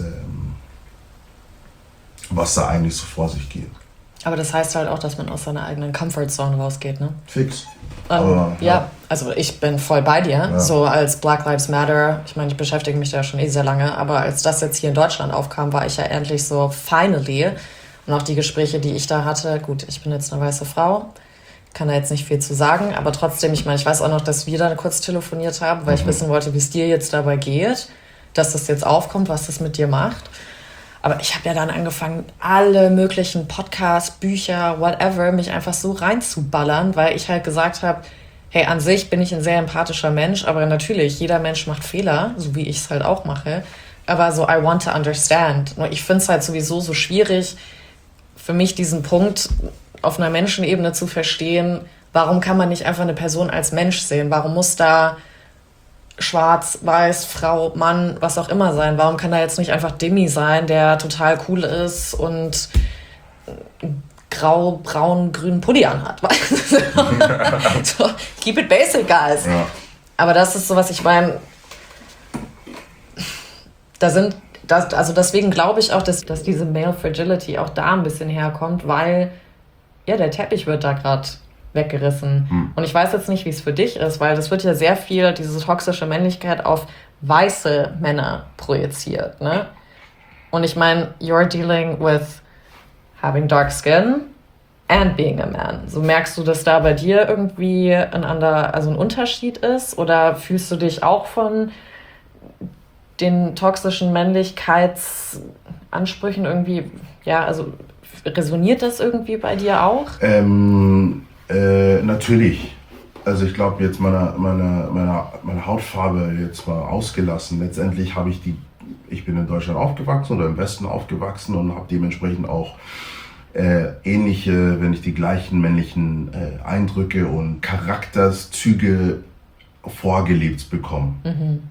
da eigentlich so vor sich geht. Aber das heißt halt auch, dass man aus seiner eigenen Comfortzone rausgeht, ne? Fix. Also ich bin voll bei dir, so als Black Lives Matter, ich meine, ich beschäftige mich da schon sehr lange, aber als das jetzt hier in Deutschland aufkam, war ich ja endlich so finally, und auch die Gespräche, die ich da hatte, gut, ich bin jetzt eine weiße Frau, kann da jetzt nicht viel zu sagen, aber trotzdem, ich meine, ich weiß auch noch, dass wir da kurz telefoniert haben, weil ich wissen wollte, wie es dir jetzt dabei geht, dass das jetzt aufkommt, was das mit dir macht. Aber ich habe ja dann angefangen, alle möglichen Podcasts, Bücher, whatever, mich einfach so reinzuballern, weil ich halt gesagt habe, hey, an sich bin ich ein sehr empathischer Mensch, aber natürlich, jeder Mensch macht Fehler, so wie ich es halt auch mache. Aber so, I want to understand. Nur ich finde es halt sowieso so schwierig, für mich diesen Punkt auf einer Menschenebene zu verstehen, warum kann man nicht einfach eine Person als Mensch sehen? Warum muss da schwarz, weiß, Frau, Mann, was auch immer sein? Warum kann da jetzt nicht einfach Demi sein, der total cool ist und grau, braun, grünen Pulli anhat? So, keep it basic, guys. Ja. Aber das ist so, was ich meine. Also deswegen glaube ich auch, dass diese Male Fragility auch da ein bisschen herkommt, weil ja, der Teppich wird da gerade weggerissen. Und ich weiß jetzt nicht, wie es für dich ist, weil das wird ja sehr viel, diese toxische Männlichkeit auf weiße Männer projiziert, ne? Und ich meine, you're dealing with having dark skin and being a man. So merkst du, dass da bei dir irgendwie ein Unterschied ist? Oder fühlst du dich auch von den toxischen Männlichkeitsansprüchen irgendwie, ja, also resoniert das irgendwie bei dir auch? Natürlich. Also ich glaube jetzt meine Hautfarbe jetzt mal ausgelassen. Letztendlich ich bin in Deutschland aufgewachsen oder im Westen aufgewachsen und habe dementsprechend auch ähnliche, wenn nicht die gleichen männlichen Eindrücke und Charakterzüge vorgelebt bekommen.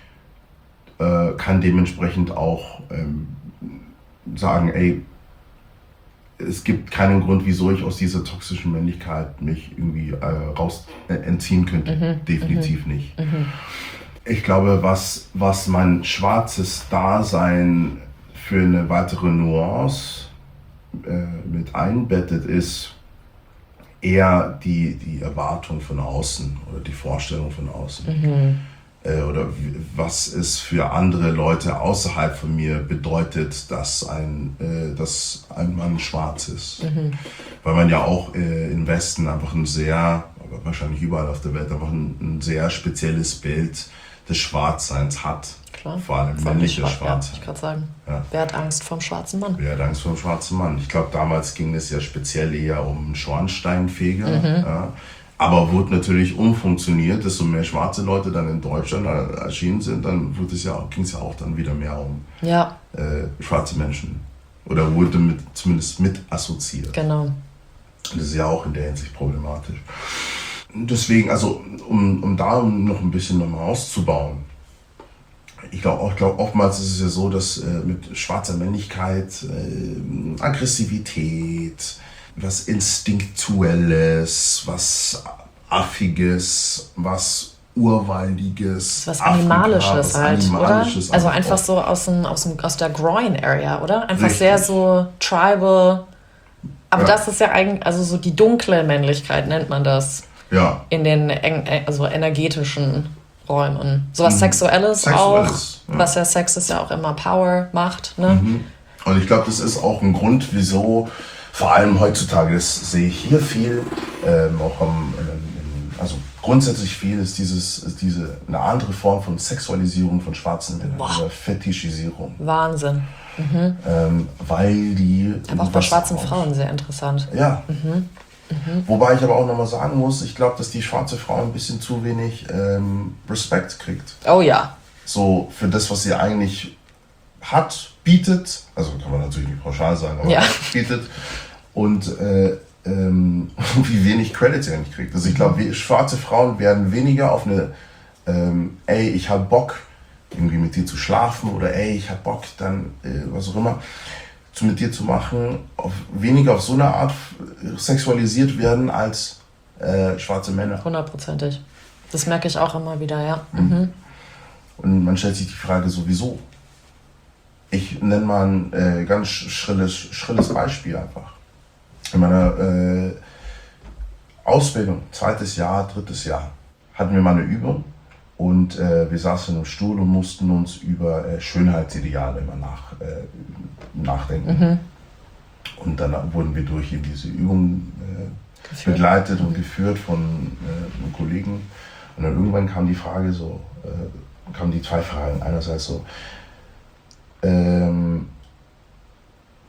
Kann dementsprechend auch sagen, ey, es gibt keinen Grund, wieso ich aus dieser toxischen Männlichkeit mich irgendwie entziehen könnte. Definitiv nicht. Ich glaube, was mein schwarzes Dasein für eine weitere Nuance mit einbettet, ist eher die Erwartung von außen oder die Vorstellung von außen. Oder was es für andere Leute außerhalb von mir bedeutet, dass ein Mann schwarz ist. Weil man ja auch im Westen einfach aber wahrscheinlich überall auf der Welt, einfach ein sehr spezielles Bild des Schwarzseins hat. Klar. Vor allem männliche Schwarz. Ja, ich gerade sagen. Ja. Wer hat Angst vom schwarzen Mann? Wer hat Angst vor dem schwarzen Mann? Ich glaube, damals ging es ja speziell eher um Schornsteinfeger. Ja. Aber wurde natürlich umfunktioniert, desto mehr schwarze Leute dann in Deutschland erschienen sind, dann ging es ja auch dann wieder mehr um schwarze Menschen. Oder wurde zumindest mit assoziiert. Genau. Das ist ja auch in der Hinsicht problematisch. Deswegen, also um da noch ein bisschen nochmal auszubauen, ich glaube, oftmals ist es ja so, dass mit schwarzer Männlichkeit Aggressivität, was Instinktuelles, was Affiges, was Urwaldiges. Was Animalisches halt, Animalisches, oder? Also einfach so aus der Groin-Area, oder? Einfach richtig. Sehr so tribal. Aber das ist ja eigentlich, also so die dunkle Männlichkeit nennt man das. Ja. In den energetischen Räumen. Sowas Sexuelles auch. Ja. Was ja Sex ist ja auch immer Power, Macht. Ne? Und ich glaube, das ist auch ein Grund, wieso vor allem heutzutage, das sehe ich hier viel, also grundsätzlich viel ist eine andere Form von Sexualisierung von schwarzen Männern, oder Fetischisierung. Wahnsinn. Weil die... Aber auch bei schwarzen Frauen sehr interessant. Ja. Wobei ich aber auch nochmal sagen muss, ich glaube, dass die schwarze Frau ein bisschen zu wenig Respekt kriegt. Oh ja. So für das, was sie eigentlich bietet, also kann man natürlich nicht pauschal sagen, aber bietet. Und wie wenig Credit sie eigentlich kriegt. Also ich glaube, schwarze Frauen werden weniger auf eine ey, ich hab Bock, irgendwie mit dir zu schlafen, oder ey, ich hab Bock, dann was auch immer, mit dir zu machen, weniger auf so eine Art sexualisiert werden als schwarze Männer. 100%. Das merke ich auch immer wieder, ja. Und man stellt sich die Frage sowieso. Ich nenne mal ein ganz schrilles Beispiel einfach. In meiner Ausbildung, 2. Jahr, 3. Jahr, hatten wir mal eine Übung und wir saßen im Stuhl und mussten uns über Schönheitsideale immer nachdenken. Und dann wurden wir durch diese Übung begleitet und geführt von einem Kollegen. Und dann irgendwann kam die Frage kamen die 2 Fragen. Einerseits so,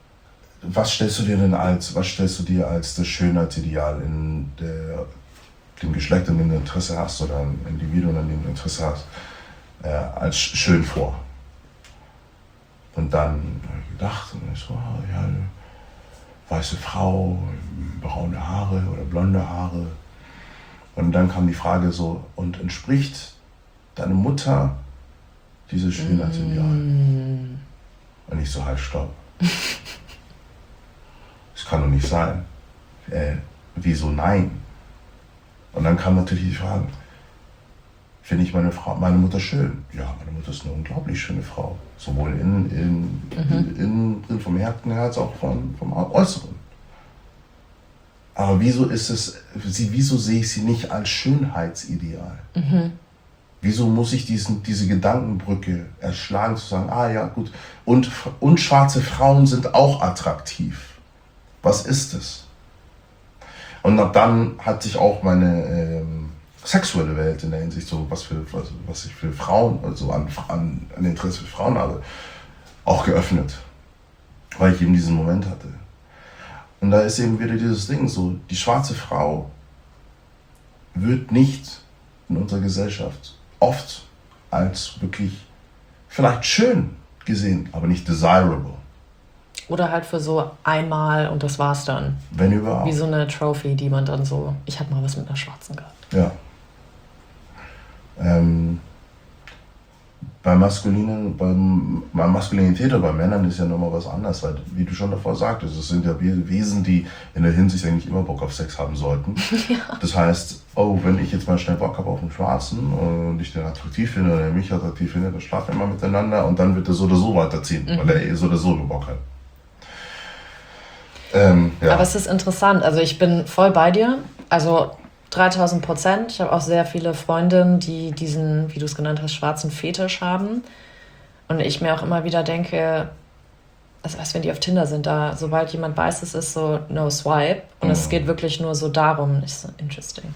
was stellst du dir als das Schönheitsideal in der dem Geschlecht, an dem du Interesse hast oder ein Individuum, an dem du Interesse hast, als schön vor. Und dann habe ich gedacht, und ich so, ja, eine weiße Frau, braune Haare oder blonde Haare. Und dann kam die Frage so, und entspricht deine Mutter diese Schönheitsideal? Und ich so, halt, stopp. Das kann doch nicht sein. Wieso nein? Und dann kam natürlich die Frage, finde ich meine Mutter schön? Ja, meine Mutter ist eine unglaublich schöne Frau. Sowohl innen vom Herzen her als auch vom Äußeren. Aber wieso sehe ich sie nicht als Schönheitsideal? Wieso muss ich diese Gedankenbrücke erschlagen, zu sagen, ja gut, und schwarze Frauen sind auch attraktiv. Was ist es? Und ab dann hat sich auch meine sexuelle Welt in der Hinsicht, so was ich für Frauen, also an Interesse für Frauen habe, auch geöffnet. Weil ich eben diesen Moment hatte. Und da ist eben wieder dieses Ding so, die schwarze Frau wird nicht in unserer Gesellschaft oft als wirklich vielleicht schön gesehen, aber nicht desirable. Oder halt für so einmal und das war's dann. Wenn überhaupt. Wie so eine Trophy, die man dann so, ich habe mal was mit einer Schwarzen gehabt. Ja. Bei Maskulinität oder bei Männern ist ja nochmal was anderes, weil, wie du schon davor sagtest, es sind ja Wesen, die in der Hinsicht eigentlich immer Bock auf Sex haben sollten. Ja. Das heißt, wenn ich jetzt mal schnell Bock habe auf einen Schwarzen und ich den attraktiv finde oder er mich attraktiv finde, dann schlafen wir mal miteinander und dann wird er so oder so weiterziehen, weil er so oder so Bock hat. Ja. Aber es ist interessant, also ich bin voll bei dir, also 3000%. Ich habe auch sehr viele Freundinnen, die diesen, wie du es genannt hast, schwarzen Fetisch haben. Und ich mir auch immer wieder denke, also was, wenn die auf Tinder sind, da, sobald jemand weiß, es ist so no swipe. Und es geht wirklich nur so darum, ist so interesting.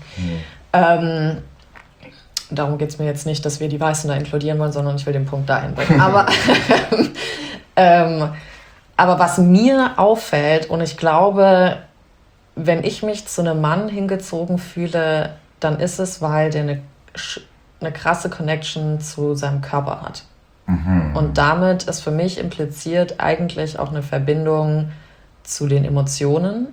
Darum geht es mir jetzt nicht, dass wir die Weißen da inkludieren wollen, sondern ich will den Punkt dahin bringen. Aber was mir auffällt, und ich glaube, wenn ich mich zu einem Mann hingezogen fühle, dann ist es, weil der eine krasse Connection zu seinem Körper hat. Und damit ist für mich impliziert eigentlich auch eine Verbindung zu den Emotionen.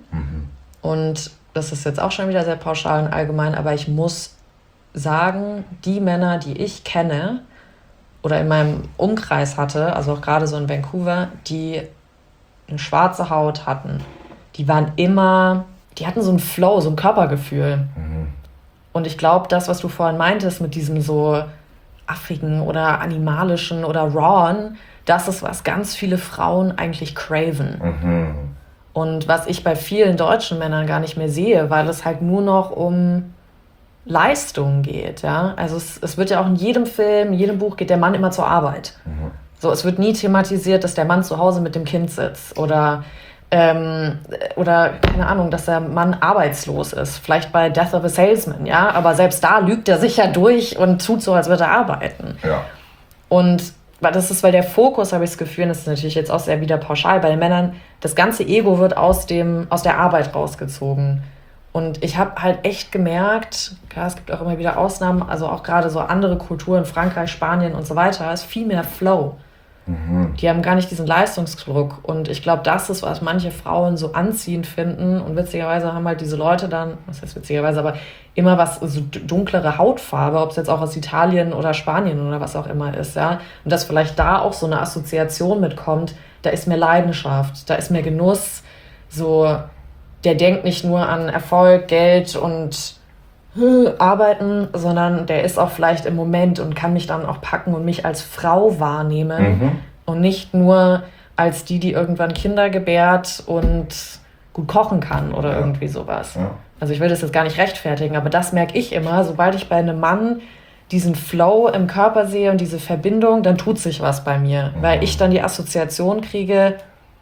Und das ist jetzt auch schon wieder sehr pauschal und allgemein, aber ich muss sagen, die Männer, die ich kenne oder in meinem Umkreis hatte, also auch gerade so in Vancouver, die eine schwarze Haut hatten, die hatten so einen Flow, so ein Körpergefühl. Und ich glaube, das, was du vorhin meintest mit diesem so affigen oder animalischen oder rawen, das ist, was ganz viele Frauen eigentlich craven. Und was ich bei vielen deutschen Männern gar nicht mehr sehe, weil es halt nur noch um Leistung geht. Ja? Also es wird ja auch in jedem Film, in jedem Buch geht der Mann immer zur Arbeit. So, es wird nie thematisiert, dass der Mann zu Hause mit dem Kind sitzt oder keine Ahnung, dass der Mann arbeitslos ist. Vielleicht bei Death of a Salesman, ja, aber selbst da lügt er sich ja durch und tut so, als würde er arbeiten. Ja. Und weil der Fokus, habe ich das Gefühl, das ist natürlich jetzt auch sehr wieder pauschal, bei den Männern, das ganze Ego wird aus der Arbeit rausgezogen. Und ich habe halt echt gemerkt, klar, es gibt auch immer wieder Ausnahmen, also auch gerade so andere Kulturen, Frankreich, Spanien und so weiter, ist viel mehr Flow. Die haben gar nicht diesen Leistungsdruck. Und ich glaube, das ist, was manche Frauen so anziehend finden. Und witzigerweise haben halt diese Leute dann, was heißt witzigerweise, aber immer was, so dunklere Hautfarbe, ob es jetzt auch aus Italien oder Spanien oder was auch immer ist, ja. Und dass vielleicht da auch so eine Assoziation mitkommt, da ist mehr Leidenschaft, da ist mehr Genuss, so, der denkt nicht nur an Erfolg, Geld und arbeiten, sondern der ist auch vielleicht im Moment und kann mich dann auch packen und mich als Frau wahrnehmen und nicht nur als die irgendwann Kinder gebärt und gut kochen kann oder irgendwie sowas. Ja. Also ich will das jetzt gar nicht rechtfertigen, aber das merke ich immer, sobald ich bei einem Mann diesen Flow im Körper sehe und diese Verbindung, dann tut sich was bei mir, weil ich dann die Assoziation kriege,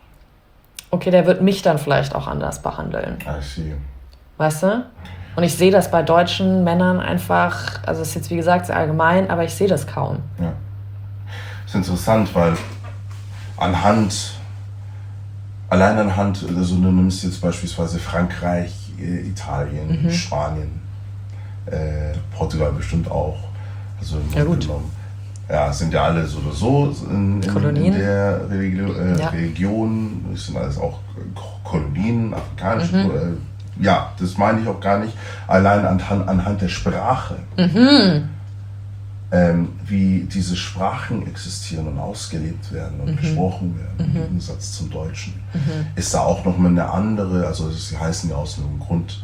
okay, der wird mich dann vielleicht auch anders behandeln. I see. Weißt du? Und ich sehe das bei deutschen Männern einfach, also es ist jetzt wie gesagt sehr allgemein, aber ich sehe das kaum. Ja. Das ist interessant, weil allein anhand, also du nimmst jetzt beispielsweise Frankreich, Italien, Spanien, Portugal bestimmt auch. Also im Ja, Grunde gut. genommen. Ja, es sind ja alle so oder so in Kolonien. der Ja. Region. Es sind alles auch Kolonien, afrikanische. Ja, das meine ich auch gar nicht. Allein anhand der Sprache. Wie diese Sprachen existieren und ausgelebt werden und gesprochen werden, im Gegensatz zum Deutschen, ist da auch nochmal eine andere, also sie heißen ja aus einem Grund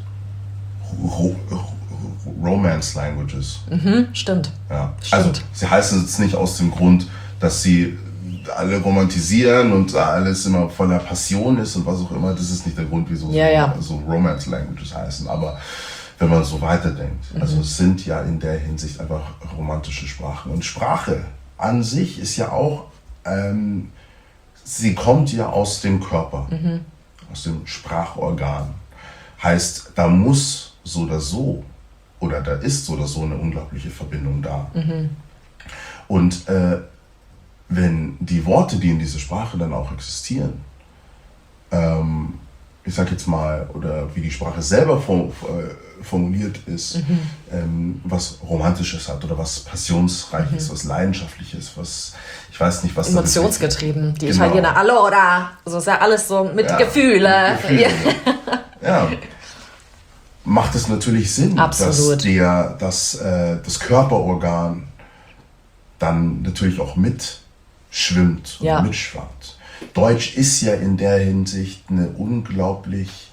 Romance Languages. Stimmt. Ja. Stimmt. Also sie heißen es nicht aus dem Grund, dass sie alle romantisieren und alles immer voller Passion ist und was auch immer. Das ist nicht der Grund, wieso so Romance Languages heißen. Aber wenn man so weiterdenkt, also es sind ja in der Hinsicht einfach romantische Sprachen. Und Sprache an sich ist ja auch, sie kommt ja aus dem Körper, aus dem Sprachorgan. Heißt, da muss so oder so, oder da ist so oder so eine unglaubliche Verbindung da. Und wenn die Worte, die in dieser Sprache dann auch existieren, ich sag jetzt mal, oder wie die Sprache selber formuliert ist, was Romantisches hat oder was Passionsreiches, was Leidenschaftliches, was, ich weiß nicht, was Emotionsgetrieben. Die Genau. Italiener, allora. So ist ja alles so mit Gefühle. Gefühle. Ja. Macht es natürlich Sinn, Absolut. dass das Körperorgan dann natürlich auch mitschwimmt und mitschwappt. Deutsch ist ja in der Hinsicht eine unglaublich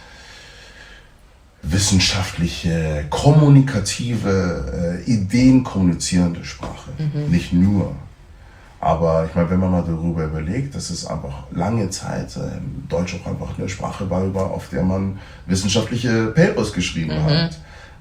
wissenschaftliche, kommunikative, ideenkommunizierende Sprache. Nicht nur. Aber ich meine, wenn man mal darüber überlegt, dass es einfach lange Zeit Deutsch auch einfach eine Sprache war, auf der man wissenschaftliche Papers geschrieben hat.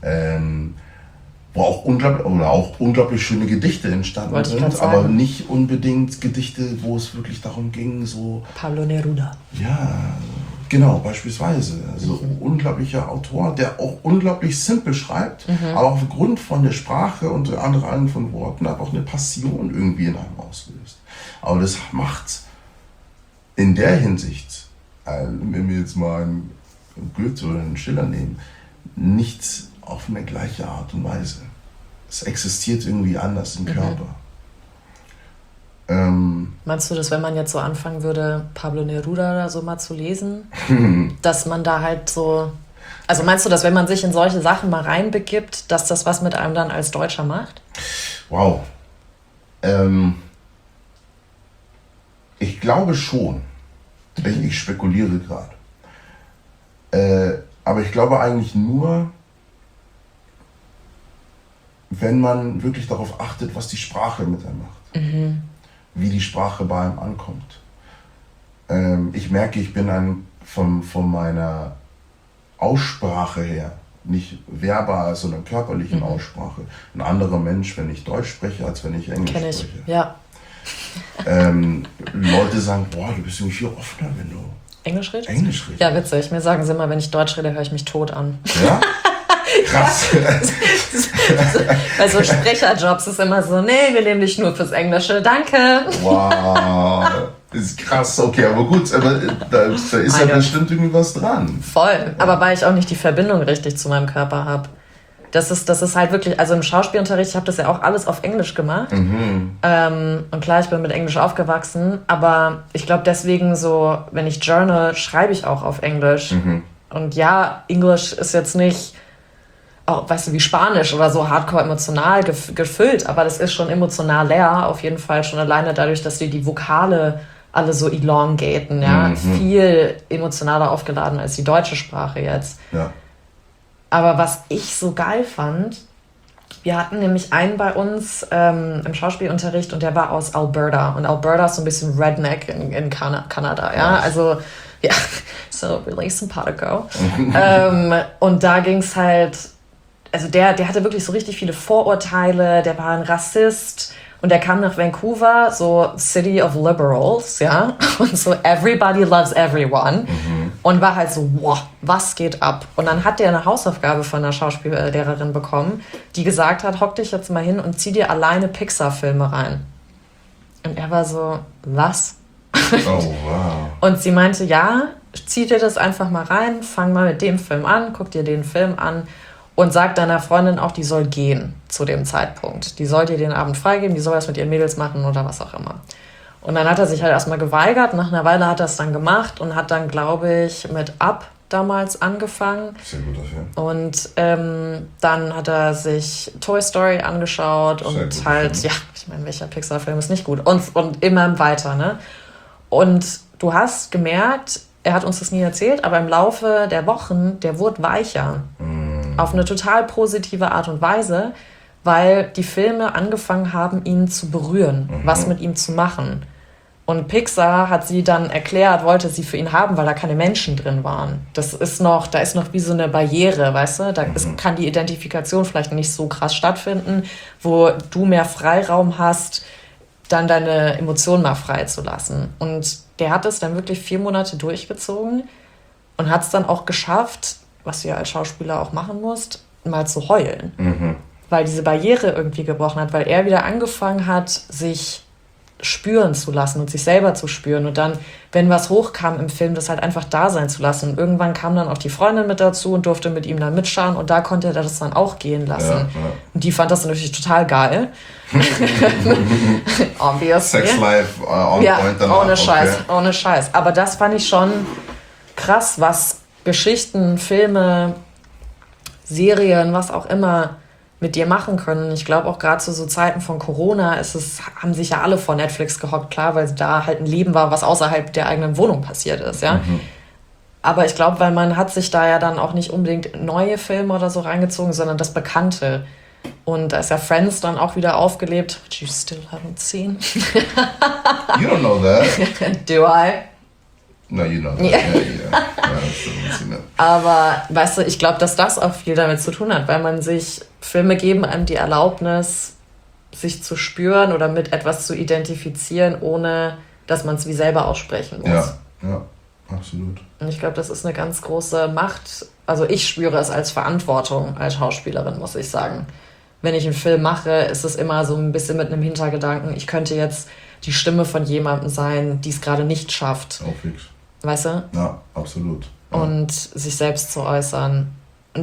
Wo auch unglaublich schöne Gedichte entstanden sind, aber nicht unbedingt Gedichte, wo es wirklich darum ging, so... Pablo Neruda. Ja, genau, beispielsweise. Also unglaublicher Autor, der auch unglaublich simpel schreibt, aber aufgrund von der Sprache und der anderen Arten von Worten einfach eine Passion irgendwie in einem auslöst. Aber das macht in der Hinsicht, wenn wir jetzt mal einen Goethe oder einen Schiller nehmen, nicht auf eine gleiche Art und Weise. Es existiert irgendwie anders im Körper. Meinst du, dass wenn man jetzt so anfangen würde, Pablo Neruda oder so mal zu lesen, dass man da halt so... Also meinst du, dass wenn man sich in solche Sachen mal reinbegibt, dass das was mit einem dann als Deutscher macht? Wow. Ich glaube schon. Ich spekuliere gerade. Aber ich glaube eigentlich nur, wenn man wirklich darauf achtet, was die Sprache mit einem macht. Wie die Sprache bei einem ankommt. Ich merke, ich bin von meiner Aussprache her, nicht verbal, sondern körperlichen Aussprache, ein anderer Mensch, wenn ich Deutsch spreche, als wenn ich Englisch Kenn ich, spreche. ja. Leute sagen, boah, du bist irgendwie viel offener, wenn du Englisch redest? Englisch redest. Ja, witzig. Mir sagen sie immer, wenn ich Deutsch rede, höre ich mich tot an. Ja? Krass. Bei so Sprecherjobs ist immer so, nee, wir nehmen dich nur fürs Englische, danke. Wow, das ist krass. Okay, aber gut, aber da ist ja bestimmt irgendwie was dran. Voll, aber weil ich auch nicht die Verbindung richtig zu meinem Körper habe. Das ist halt wirklich, also im Schauspielunterricht, ich habe das ja auch alles auf Englisch gemacht. Und klar, ich bin mit Englisch aufgewachsen, aber ich glaube deswegen so, wenn ich journal, schreibe ich auch auf Englisch. Und ja, Englisch ist jetzt nicht, weißt du, wie Spanisch oder so hardcore emotional gefüllt, aber das ist schon emotional leer, auf jeden Fall schon alleine dadurch, dass die Vokale alle so elongaten, ja, viel emotionaler aufgeladen als die deutsche Sprache jetzt. Ja. Aber was ich so geil fand, wir hatten nämlich einen bei uns im Schauspielunterricht und der war aus Alberta. Und Alberta ist so ein bisschen Redneck in Kanada, ja. Nice. Also, ja, so really simpatico. Und da ging es halt, also der hatte wirklich so richtig viele Vorurteile, der war ein Rassist. Und er kam nach Vancouver, so City of Liberals, ja. Und so everybody loves everyone. Und war halt so, wow, was geht ab? Und dann hat der eine Hausaufgabe von einer Schauspiellehrerin bekommen, die gesagt hat, hock dich jetzt mal hin und zieh dir alleine Pixar-Filme rein. Und er war so, was? Oh, wow. Und sie meinte, ja, zieh dir das einfach mal rein, fang mal mit dem Film an, guck dir den Film an. und sagt deiner Freundin auch, die soll gehen zu dem Zeitpunkt. Die soll dir den Abend freigeben, die soll was mit ihren Mädels machen oder was auch immer. Und dann hat er sich halt erstmal geweigert. Nach einer Weile hat er es dann gemacht und hat dann, glaube ich, mit Up damals angefangen. Sehr guter Film. Und dann hat er sich Toy Story angeschaut und halt, Film. ja, ich meine, welcher Pixar-Film ist nicht gut? Und immer weiter, ne? Und du hast gemerkt, er hat uns das nie erzählt, aber im Laufe der Wochen, der wurde weicher. Auf eine total positive Art und Weise, weil die Filme angefangen haben, ihn zu berühren, was mit ihm zu machen. Und Pixar hat sie dann erklärt, wollte sie für ihn haben, weil da keine Menschen drin waren. Da ist noch wie so eine Barriere, weißt du? Kann die Identifikation vielleicht nicht so krass stattfinden, wo du mehr Freiraum hast, dann deine Emotionen mal freizulassen. Und der hat es dann wirklich 4 Monate durchgezogen und hat es dann auch geschafft, was du ja als Schauspieler auch machen musst, mal zu heulen. Weil diese Barriere irgendwie gebrochen hat, weil er wieder angefangen hat, sich spüren zu lassen und sich selber zu spüren. Und dann, wenn was hochkam im Film, das halt einfach da sein zu lassen. Und irgendwann kam dann auch die Freundin mit dazu und durfte mit ihm dann mitschauen. Und da konnte er das dann auch gehen lassen. Ja. Und die fand das natürlich total geil. Obviously. Sex Life on point danach. Ohne Scheiß. Aber das fand ich schon krass, was Geschichten, Filme, Serien, was auch immer mit dir machen können. Ich glaube auch gerade zu so Zeiten von Corona haben sich ja alle vor Netflix gehockt, klar, weil da halt ein Leben war, was außerhalb der eigenen Wohnung passiert ist, ja. Aber ich glaube, weil man hat sich da ja dann auch nicht unbedingt neue Filme oder so reingezogen, sondern das Bekannte. Und da ist ja Friends dann auch wieder aufgelebt, which you still haven't seen. You don't know that. Do I? No, you know that. Yeah. Yeah. Aber, weißt du, ich glaube, dass das auch viel damit zu tun hat, weil Filme geben einem die Erlaubnis, sich zu spüren oder mit etwas zu identifizieren, ohne dass man es wie selber aussprechen muss. Ja, absolut. Und ich glaube, das ist eine ganz große Macht. Also ich spüre es als Verantwortung als Schauspielerin, muss ich sagen. Wenn ich einen Film mache, ist es immer so ein bisschen mit einem Hintergedanken, ich könnte jetzt die Stimme von jemandem sein, die es gerade nicht schafft. Auch fix. Weißt du? Ja, absolut. Ja. Und sich selbst zu äußern. Und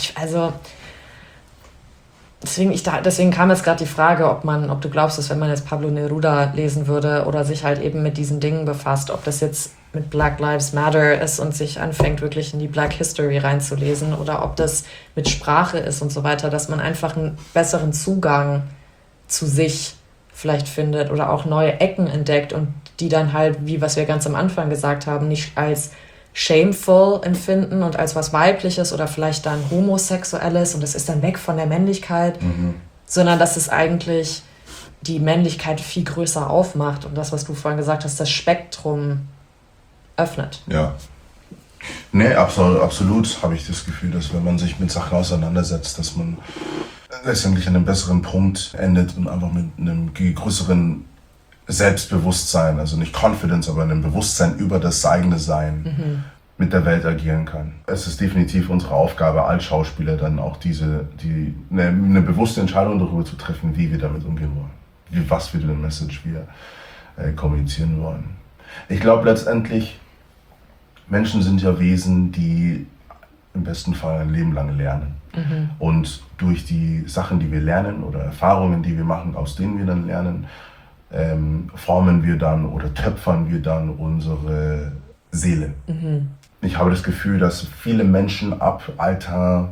deswegen kam jetzt gerade die Frage, ob du glaubst, dass wenn man jetzt Pablo Neruda lesen würde oder sich halt eben mit diesen Dingen befasst, ob das jetzt mit Black Lives Matter ist und sich anfängt, wirklich in die Black History reinzulesen oder ob das mit Sprache ist und so weiter, dass man einfach einen besseren Zugang zu sich vielleicht findet oder auch neue Ecken entdeckt und die dann halt, wie was wir ganz am Anfang gesagt haben, nicht als shameful empfinden und als was Weibliches oder vielleicht dann Homosexuelles und das ist dann weg von der Männlichkeit, sondern dass es eigentlich die Männlichkeit viel größer aufmacht und das, was du vorhin gesagt hast, das Spektrum öffnet. Ja. Nee, absolut habe ich das Gefühl, dass wenn man sich mit Sachen auseinandersetzt, dass man letztendlich an einem besseren Punkt endet und einfach mit einem größeren Selbstbewusstsein, also nicht Confidence, aber einem Bewusstsein über das eigene Sein mit der Welt agieren kann. Es ist definitiv unsere Aufgabe als Schauspieler dann auch eine bewusste Entscheidung darüber zu treffen, wie wir damit umgehen wollen, was für eine Message wir kommunizieren wollen. Ich glaube letztendlich, Menschen sind ja Wesen, die im besten Fall ein Leben lang lernen. Und durch die Sachen, die wir lernen oder Erfahrungen, die wir machen, aus denen wir dann lernen, formen wir dann oder töpfern wir dann unsere Seele. Ich habe das Gefühl, dass viele Menschen ab Alter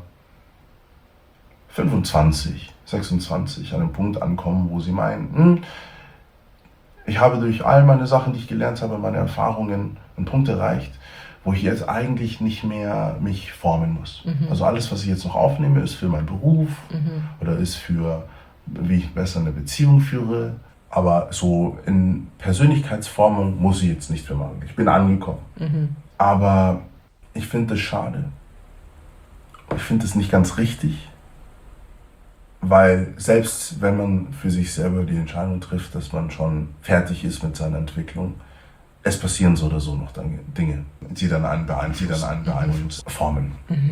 25, 26 an einem Punkt ankommen, wo sie meinen, ich habe durch all meine Sachen, die ich gelernt habe, meine Erfahrungen, einen Punkt erreicht, wo ich jetzt eigentlich nicht mehr mich formen muss. Also alles, was ich jetzt noch aufnehme, ist für meinen Beruf oder ist für, wie ich besser eine Beziehung führe. Aber so in Persönlichkeitsformung muss ich jetzt nicht mehr machen. Ich bin angekommen. Aber ich finde das schade. Ich finde es nicht ganz richtig. Weil selbst wenn man für sich selber die Entscheidung trifft, dass man schon fertig ist mit seiner Entwicklung, es passieren so oder so noch Dinge, die dann einen formen.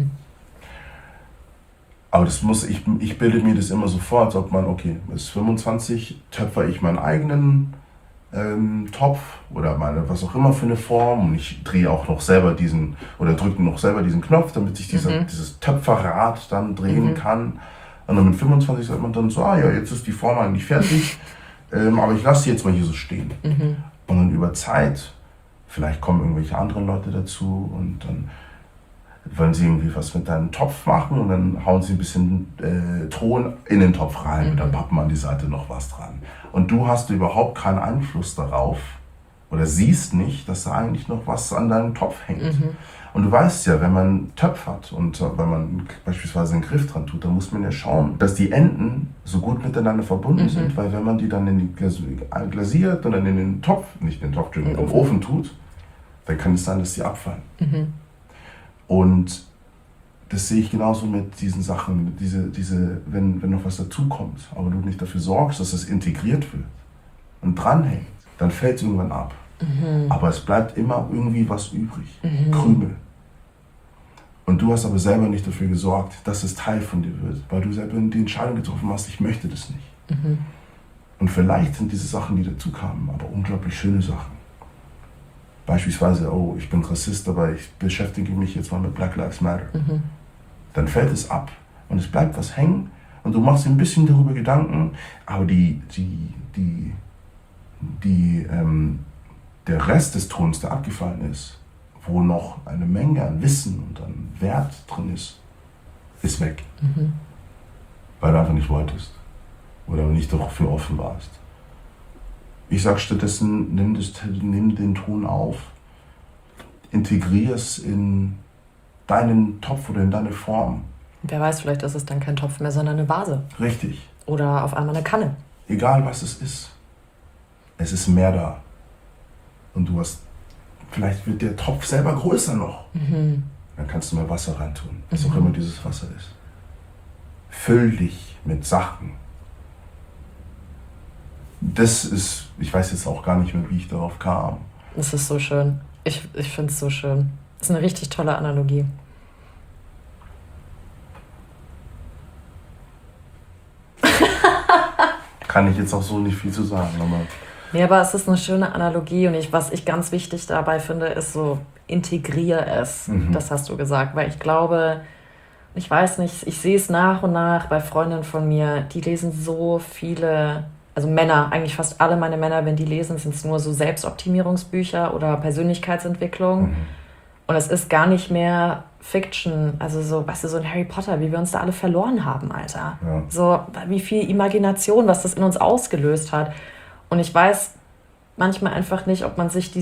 Aber ich bilde mir das immer so vor, als ob man, okay, bis 25 töpfer ich meinen eigenen Topf oder meine was auch immer für eine Form und ich drehe auch noch selber drücke noch selber diesen Knopf, damit ich dieses Töpferrad dann drehen kann. Und dann mit 25 sagt man dann so, ja, jetzt ist die Form eigentlich fertig, aber ich lasse die jetzt mal hier so stehen. Und dann über Zeit, vielleicht kommen irgendwelche anderen Leute dazu und dann wollen sie irgendwie was mit deinem Topf machen und dann hauen sie ein bisschen Ton in den Topf rein und dann pappen an die Seite noch was dran. Und du hast überhaupt keinen Einfluss darauf oder siehst nicht, dass da eigentlich noch was an deinem Topf hängt. Und du weißt ja, wenn man töpfert und wenn man beispielsweise einen Griff dran tut, dann muss man ja schauen, dass die Enden so gut miteinander verbunden sind, weil wenn man die dann in die glasiert und dann in den Topf, nicht in den Topf, in den Ofen tut, dann kann es sein, dass die abfallen. Und das sehe ich genauso mit diesen Sachen, mit wenn noch was dazukommt, aber du nicht dafür sorgst, dass es integriert wird und dranhängt, dann fällt es irgendwann ab. Aber es bleibt immer irgendwie was übrig, Krümel. Und du hast aber selber nicht dafür gesorgt, dass es Teil von dir wird, weil du selber die Entscheidung getroffen hast, ich möchte das nicht. Und vielleicht sind diese Sachen, die dazu kamen, aber unglaublich schöne Sachen. Beispielsweise, oh, ich bin Rassist, aber ich beschäftige mich jetzt mal mit Black Lives Matter. Dann fällt es ab und es bleibt was hängen und du machst dir ein bisschen darüber Gedanken, aber der Rest des Tons, der abgefallen ist, wo noch eine Menge an Wissen und an Wert drin ist weg. Weil du einfach nicht wolltest oder nicht dafür offen warst. Ich sage stattdessen, nimm den Ton auf, integrier es in deinen Topf oder in deine Form. Wer weiß, vielleicht ist es dann kein Topf mehr, sondern eine Vase. Richtig. Oder auf einmal eine Kanne. Egal was es ist mehr da. Und vielleicht wird der Topf selber größer noch. Dann kannst du mehr Wasser reintun, was auch immer dieses Wasser ist. Füll dich mit Sachen. Ich weiß jetzt auch gar nicht mehr, wie ich darauf kam. Es ist so schön. Ich finde es so schön. Das ist eine richtig tolle Analogie. Kann ich jetzt auch so nicht viel zu sagen. Nee, aber es ist eine schöne Analogie und was ich ganz wichtig dabei finde, ist so, integriere es. Das hast du gesagt, weil ich glaube, ich weiß nicht, ich sehe es nach und nach bei Freundinnen von mir, die lesen so viele, also Männer, eigentlich fast alle meine Männer, wenn die lesen, sind es nur so Selbstoptimierungsbücher oder Persönlichkeitsentwicklung. Und es ist gar nicht mehr Fiction, also so, weißt du, so ein Harry Potter, wie wir uns da alle verloren haben, Alter. Ja. So, wie viel Imagination, was das in uns ausgelöst hat. Und ich weiß manchmal einfach nicht, ob man sich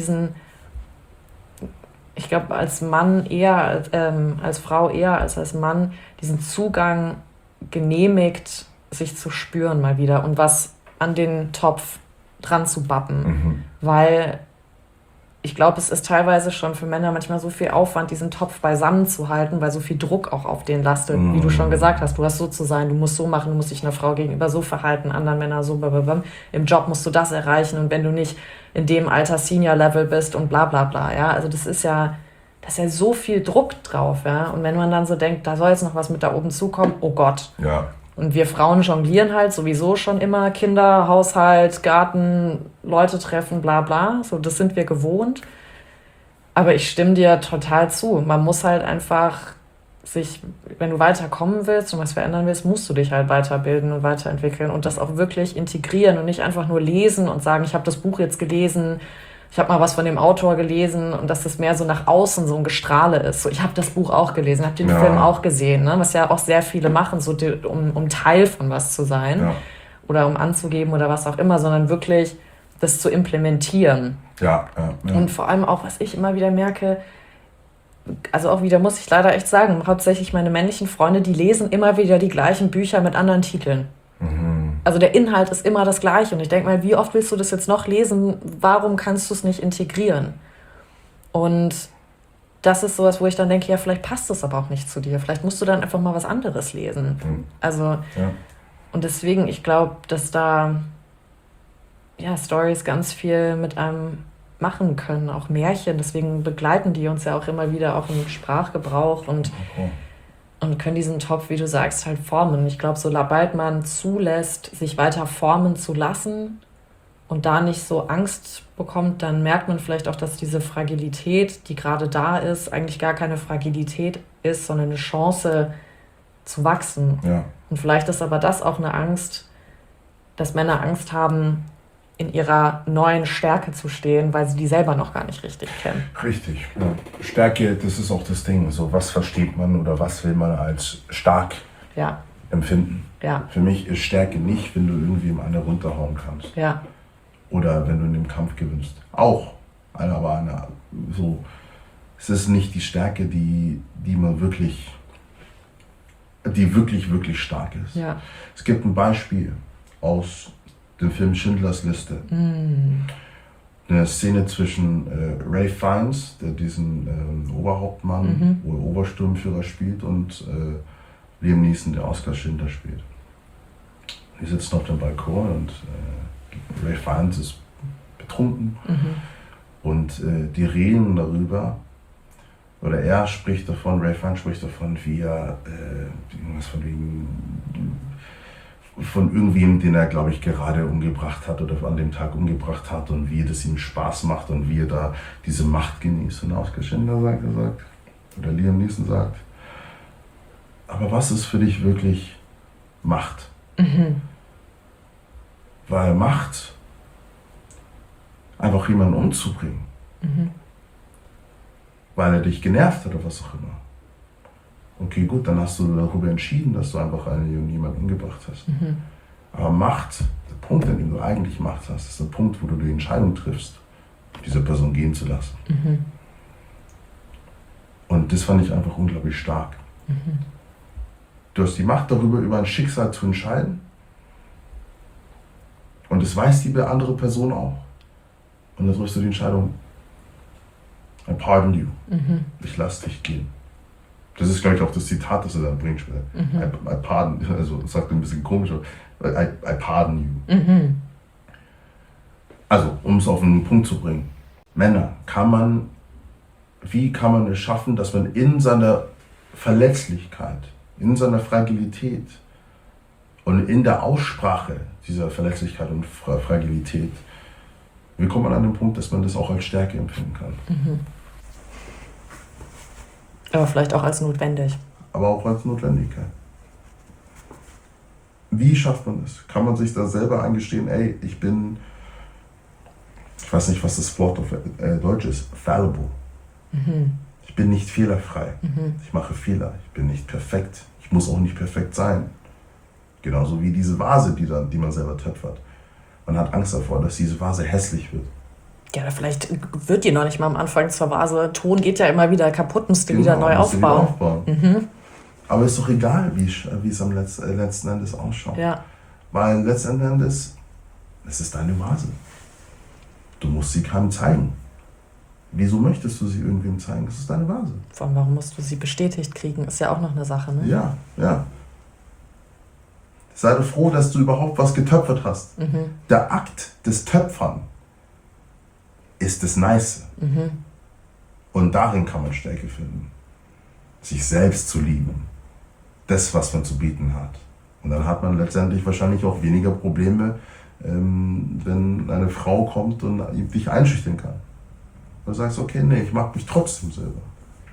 ich glaube, als Mann eher, als Frau eher als Mann, diesen Zugang genehmigt, sich zu spüren mal wieder und was an den Topf dran zu bappen. Weil ich glaube, es ist teilweise schon für Männer manchmal so viel Aufwand, diesen Topf beisammen zu halten, weil so viel Druck auch auf denen lastet. Wie du schon gesagt hast, du hast so zu sein, du musst so machen, du musst dich einer Frau gegenüber so verhalten, anderen Männern so, blablabla. Im Job musst du das erreichen und wenn du nicht in dem Alter Senior-Level bist und bla bla bla. Ja? Also da ist ja so viel Druck drauf. Ja? Und wenn man dann so denkt, da soll jetzt noch was mit da oben zukommen, oh Gott. Ja. Und wir Frauen jonglieren halt sowieso schon immer Kinder, Haushalt, Garten, Leute treffen, bla bla. So, das sind wir gewohnt. Aber ich stimme dir total zu. Man muss halt einfach wenn du weiterkommen willst und was verändern willst, musst du dich halt weiterbilden und weiterentwickeln und das auch wirklich integrieren und nicht einfach nur lesen und sagen, ich habe das Buch jetzt gelesen, ich habe mal was von dem Autor gelesen und dass das mehr so nach außen so ein Gestrahle ist. So, ich habe das Buch auch gelesen, habe den Film auch gesehen, ne? Was ja auch sehr viele machen, so um Teil von was zu sein oder um anzugeben oder was auch immer, sondern wirklich das zu implementieren. Ja. Und vor allem auch, was ich immer wieder merke, also auch wieder muss ich leider echt sagen, hauptsächlich meine männlichen Freunde, die lesen immer wieder die gleichen Bücher mit anderen Titeln. Also der Inhalt ist immer das Gleiche. Und ich denke mal, wie oft willst du das jetzt noch lesen? Warum kannst du es nicht integrieren? Und das ist sowas, wo ich dann denke, ja, vielleicht passt das aber auch nicht zu dir. Vielleicht musst du dann einfach mal was anderes lesen. Also, und deswegen, ich glaube, dass da Storys ganz viel mit einem machen können, auch Märchen. Deswegen begleiten die uns ja auch immer wieder auch im Sprachgebrauch und können diesen Topf, wie du sagst, halt formen. Ich glaube, sobald man zulässt, sich weiter formen zu lassen und da nicht so Angst bekommt, dann merkt man vielleicht auch, dass diese Fragilität, die gerade da ist, eigentlich gar keine Fragilität ist, sondern eine Chance zu wachsen. Ja. Und vielleicht ist aber das auch eine Angst, dass Männer Angst haben, in ihrer neuen Stärke zu stehen, weil sie die selber noch gar nicht richtig kennen. Richtig. Ja. Stärke, das ist auch das Ding. So, was versteht man oder was will man als stark empfinden? Ja. Für mich ist Stärke nicht, wenn du irgendwie im anderen runterhauen kannst. Ja. Oder wenn du in dem Kampf gewinnst. Auch. Aber es ist nicht die Stärke, die wirklich stark ist. Ja. Es gibt ein Beispiel aus dem Film Schindlers Liste. Eine Szene zwischen Ralph Fiennes, der diesen Oberhauptmann, wo er Obersturmführer spielt, und Liam Neeson, der Oskar Schindler spielt. Die sitzen auf dem Balkon und Ralph Fiennes ist betrunken und die reden darüber, oder er spricht davon, Ralph Fiennes spricht davon, wie er irgendwas von irgendwem, den er, glaube ich, gerade umgebracht hat oder an dem Tag umgebracht hat, und wie das ihm Spaß macht und wie er da diese Macht genießt. Und Oskar Schindler sagt, oder Liam Neeson sagt, aber was ist für dich wirklich Macht? Weil Macht, einfach jemanden umzubringen, weil er dich genervt hat oder was auch immer. Okay, gut, dann hast du darüber entschieden, dass du einfach jemanden umgebracht hast. Aber Macht, der Punkt, an dem du eigentlich Macht hast, ist der Punkt, wo du die Entscheidung triffst, diese Person gehen zu lassen. Und das fand ich einfach unglaublich stark. Du hast die Macht darüber, über ein Schicksal zu entscheiden. Und das weiß die andere Person auch. Und dann triffst du die Entscheidung, I pardon you. Ich lasse dich gehen. Das ist, glaube ich, auch das Zitat, das er dann bringt später. I pardon, also das sagt er ein bisschen komisch, aber I pardon you. Also, um es auf den Punkt zu bringen. Männer, wie kann man es schaffen, dass man in seiner Verletzlichkeit, in seiner Fragilität und in der Aussprache dieser Verletzlichkeit und Fragilität, wie kommt man an den Punkt, dass man das auch als Stärke empfinden kann? Aber vielleicht auch als notwendig. Aber auch als Notwendigkeit. Wie schafft man das? Kann man sich da selber eingestehen, ey, ich weiß nicht, was das Wort auf Deutsch ist, fallible. Ich bin nicht fehlerfrei. Ich mache Fehler. Ich bin nicht perfekt. Ich muss auch nicht perfekt sein. Genauso wie diese Vase, die man selber töpfert. Man hat Angst davor, dass diese Vase hässlich wird. Ja, oder vielleicht wird die noch nicht mal am Anfang zur Vase. Ton geht ja immer wieder kaputt, musst du wieder neu aufbauen. Aber ist doch egal, wie es am letzten Endes ausschaut. Ja. Weil letzten Endes, es ist deine Vase. Du musst sie keinem zeigen. Wieso möchtest du sie irgendwem zeigen? Das ist deine Vase. Vor allem, warum musst du sie bestätigt kriegen? Ist ja auch noch eine Sache, ne? Ja. Sei doch froh, dass du überhaupt was getöpfert hast. Der Akt des Töpfern ist das Nice. Und darin kann man Stärke finden. Sich selbst zu lieben. Das, was man zu bieten hat. Und dann hat man letztendlich wahrscheinlich auch weniger Probleme, wenn eine Frau kommt und dich einschüchtern kann. Du sagst, okay, nee, ich mag mich trotzdem selber.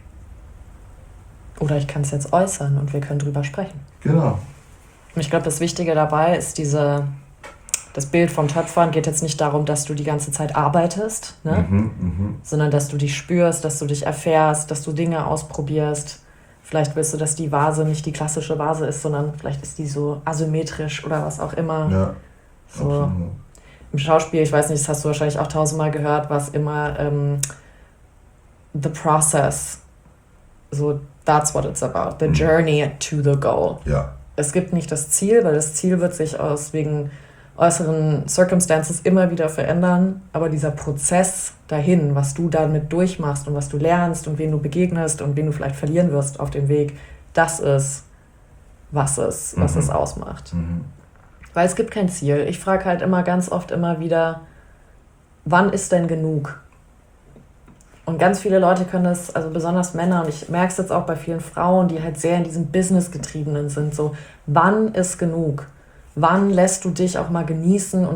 Oder ich kann es jetzt äußern und wir können drüber sprechen. Genau. Und ich glaube, das Wichtige dabei ist das Bild vom Töpfern geht jetzt nicht darum, dass du die ganze Zeit arbeitest, ne? Sondern dass du dich spürst, dass du dich erfährst, dass du Dinge ausprobierst. Vielleicht willst du, dass die Vase nicht die klassische Vase ist, sondern vielleicht ist die so asymmetrisch oder was auch immer. Ja, so. absolut. Im Schauspiel, ich weiß nicht, das hast du wahrscheinlich auch 1000-mal gehört, was immer the process, so that's what it's about, the journey to the goal. Ja. Es gibt nicht das Ziel, weil das Ziel wird sich wegen äußeren Circumstances immer wieder verändern, aber dieser Prozess dahin, was du damit durchmachst und was du lernst und wen du begegnest und wen du vielleicht verlieren wirst auf dem Weg, das ist, was es ausmacht. Weil es gibt kein Ziel. Ich frage halt ganz oft wieder, wann ist denn genug? Und ganz viele Leute können das, also besonders Männer, und ich merke es jetzt auch bei vielen Frauen, die halt sehr in diesem Business-Getriebenen sind, so, wann ist genug? Wann lässt du dich auch mal genießen und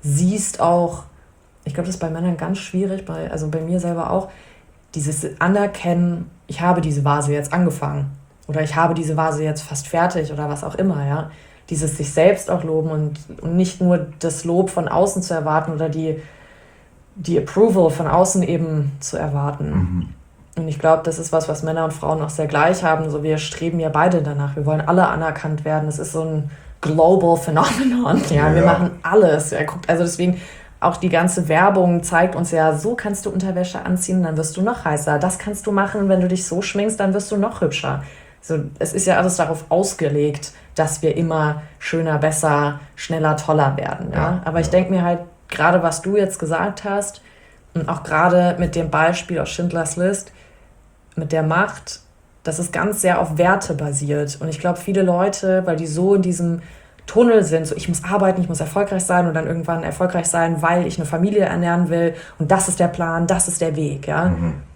siehst auch, ich glaube, das ist bei Männern ganz schwierig, also bei mir selber auch, dieses Anerkennen, ich habe diese Vase jetzt angefangen oder ich habe diese Vase jetzt fast fertig oder was auch immer, ja. Dieses sich selbst auch loben und nicht nur das Lob von außen zu erwarten oder die Approval von außen eben zu erwarten. Und ich glaube, das ist was Männer und Frauen auch sehr gleich haben. So, wir streben ja beide danach. Wir wollen alle anerkannt werden. Es ist so ein global Phenomenon. Ja, wir machen alles. Ja, guckt, also deswegen auch die ganze Werbung zeigt uns ja, so kannst du Unterwäsche anziehen, dann wirst du noch heißer. Das kannst du machen, wenn du dich so schminkst, dann wirst du noch hübscher. So, es ist ja alles darauf ausgelegt, dass wir immer schöner, besser, schneller, toller werden. Ja? Aber ich denke mir halt, gerade was du jetzt gesagt hast und auch gerade mit dem Beispiel aus Schindlers List, mit der Macht, das ist ganz sehr auf Werte basiert. Und ich glaube, viele Leute, weil die so in diesem Tunnel sind, so ich muss arbeiten, ich muss erfolgreich sein und dann irgendwann erfolgreich sein, weil ich eine Familie ernähren will und das ist der Plan, das ist der Weg. Ja?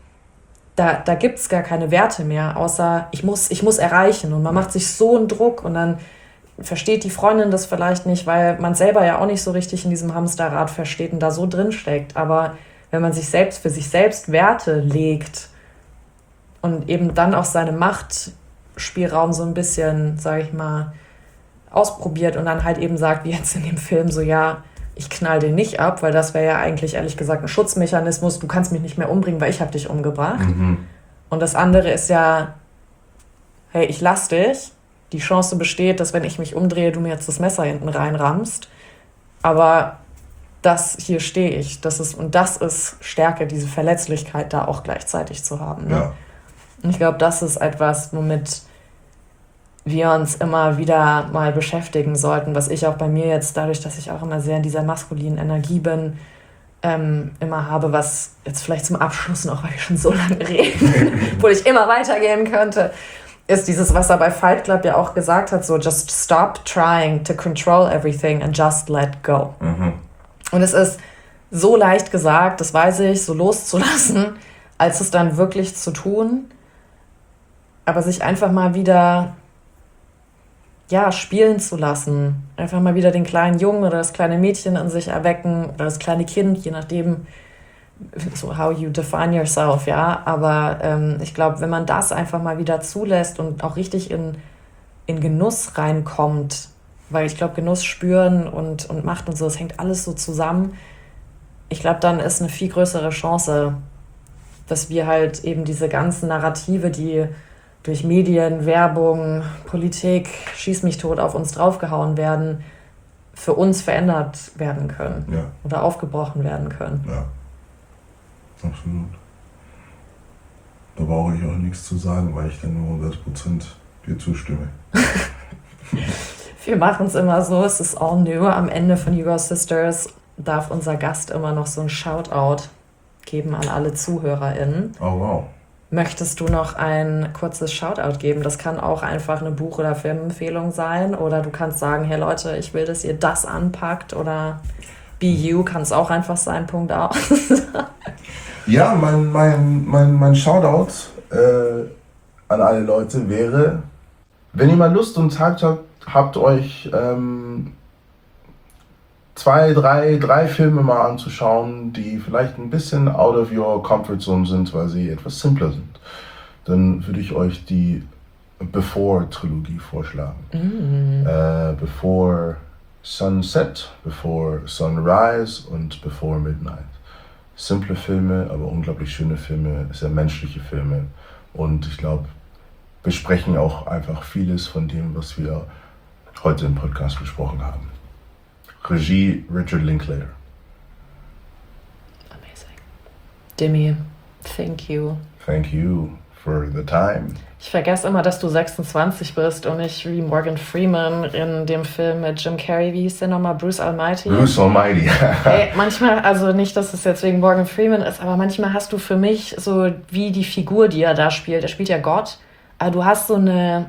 Da gibt es gar keine Werte mehr, außer ich muss erreichen. Und man macht sich so einen Druck und dann versteht die Freundin das vielleicht nicht, weil man selber ja auch nicht so richtig in diesem Hamsterrad versteht und da so drin steckt. Aber wenn man sich selbst für sich selbst Werte legt und eben dann auch seinen Machtspielraum so ein bisschen, sage ich mal, ausprobiert und dann halt eben sagt, wie jetzt in dem Film, so ja, ich knall den nicht ab, weil das wäre ja eigentlich ehrlich gesagt ein Schutzmechanismus, du kannst mich nicht mehr umbringen, weil ich habe dich umgebracht. Und das andere ist ja, hey, ich lass dich, die Chance besteht, dass wenn ich mich umdrehe, du mir jetzt das Messer hinten reinrammst, aber das hier stehe ich, das ist Stärke, diese Verletzlichkeit da auch gleichzeitig zu haben. Ne? Ja. Und ich glaube, das ist etwas, womit wir uns immer wieder mal beschäftigen sollten, was ich auch bei mir jetzt, dadurch, dass ich auch immer sehr in dieser maskulinen Energie bin, immer habe, was jetzt vielleicht zum Abschluss noch, weil wir schon so lange reden, obwohl ich immer weitergehen könnte, ist dieses, was er bei Fight Club ja auch gesagt hat, so just stop trying to control everything and just let go. Und es ist so leicht gesagt, das weiß ich, so loszulassen, als es dann wirklich zu tun, aber sich einfach mal wieder spielen zu lassen. Einfach mal wieder den kleinen Jungen oder das kleine Mädchen in sich erwecken oder das kleine Kind, je nachdem, so how you define yourself, ja. Aber ich glaube, wenn man das einfach mal wieder zulässt und auch richtig in Genuss reinkommt, weil ich glaube, Genuss spüren und Macht und so, das hängt alles so zusammen. Ich glaube, dann ist eine viel größere Chance, dass wir halt eben diese ganzen Narrative, die durch Medien, Werbung, Politik, schieß mich tot auf uns draufgehauen werden, für uns verändert werden können oder aufgebrochen werden können. Ja, absolut. Da brauche ich auch nichts zu sagen, weil ich dann nur 100% dir zustimme. Wir machen es immer so, es ist all new. Am Ende von You Go Sisters darf unser Gast immer noch so ein Shoutout geben an alle ZuhörerInnen. Oh wow. Möchtest du noch ein kurzes Shoutout geben? Das kann auch einfach eine Buch- oder Filmempfehlung sein. Oder du kannst sagen, hey Leute, ich will, dass ihr das anpackt. Oder Be You kann es auch einfach sein, Punkt aus. Ja, mein Shoutout an alle Leute wäre, wenn ihr mal Lust und Zeit habt euch drei Filme mal anzuschauen, die vielleicht ein bisschen out of your comfort zone sind, weil sie etwas simpler sind, dann würde ich euch die Before-Trilogie vorschlagen. Before Sunset, Before Sunrise und Before Midnight. Simple Filme, aber unglaublich schöne Filme, sehr menschliche Filme. Und ich glaube, besprechen auch einfach vieles von dem, was wir heute im Podcast besprochen haben. Regie Richard Linklater. Amazing. Demi, thank you. Thank you for the time. Ich vergesse immer, dass du 26 bist und nicht wie Morgan Freeman in dem Film mit Jim Carrey, wie hieß der nochmal, Bruce Almighty? Bruce Almighty. Hey, manchmal, also nicht, dass es jetzt wegen Morgan Freeman ist, aber manchmal hast du für mich so wie die Figur, die er da spielt. Er spielt ja Gott, aber du hast so eine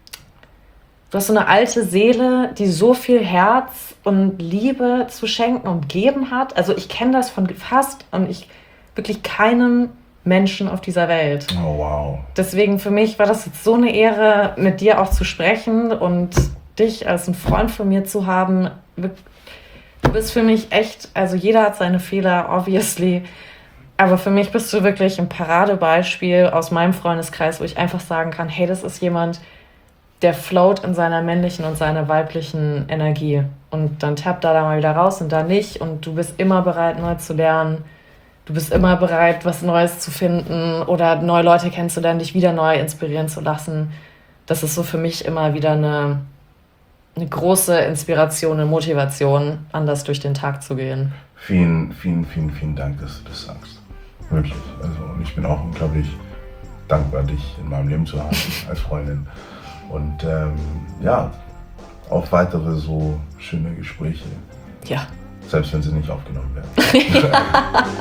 alte Seele, die so viel Herz und Liebe zu schenken und geben hat. Also ich kenne das von fast und ich wirklich keinem Menschen auf dieser Welt. Oh wow. Deswegen für mich war das jetzt so eine Ehre, mit dir auch zu sprechen und dich als einen Freund von mir zu haben. Du bist für mich echt, also jeder hat seine Fehler, obviously. Aber für mich bist du wirklich ein Paradebeispiel aus meinem Freundeskreis, wo ich einfach sagen kann, hey, das ist jemand, der float in seiner männlichen und seiner weiblichen Energie. Und dann tappt er da mal wieder raus und da nicht. Und du bist immer bereit, neu zu lernen. Du bist immer bereit, was Neues zu finden oder neue Leute kennenzulernen, dich wieder neu inspirieren zu lassen. Das ist so für mich immer wieder eine große Inspiration, eine Motivation, anders durch den Tag zu gehen. Vielen Dank, dass du das sagst. Wirklich. Also, und ich bin auch unglaublich dankbar, dich in meinem Leben zu haben als Freundin. Und ja, auf weitere so schöne Gespräche. Ja. Selbst wenn sie nicht aufgenommen werden.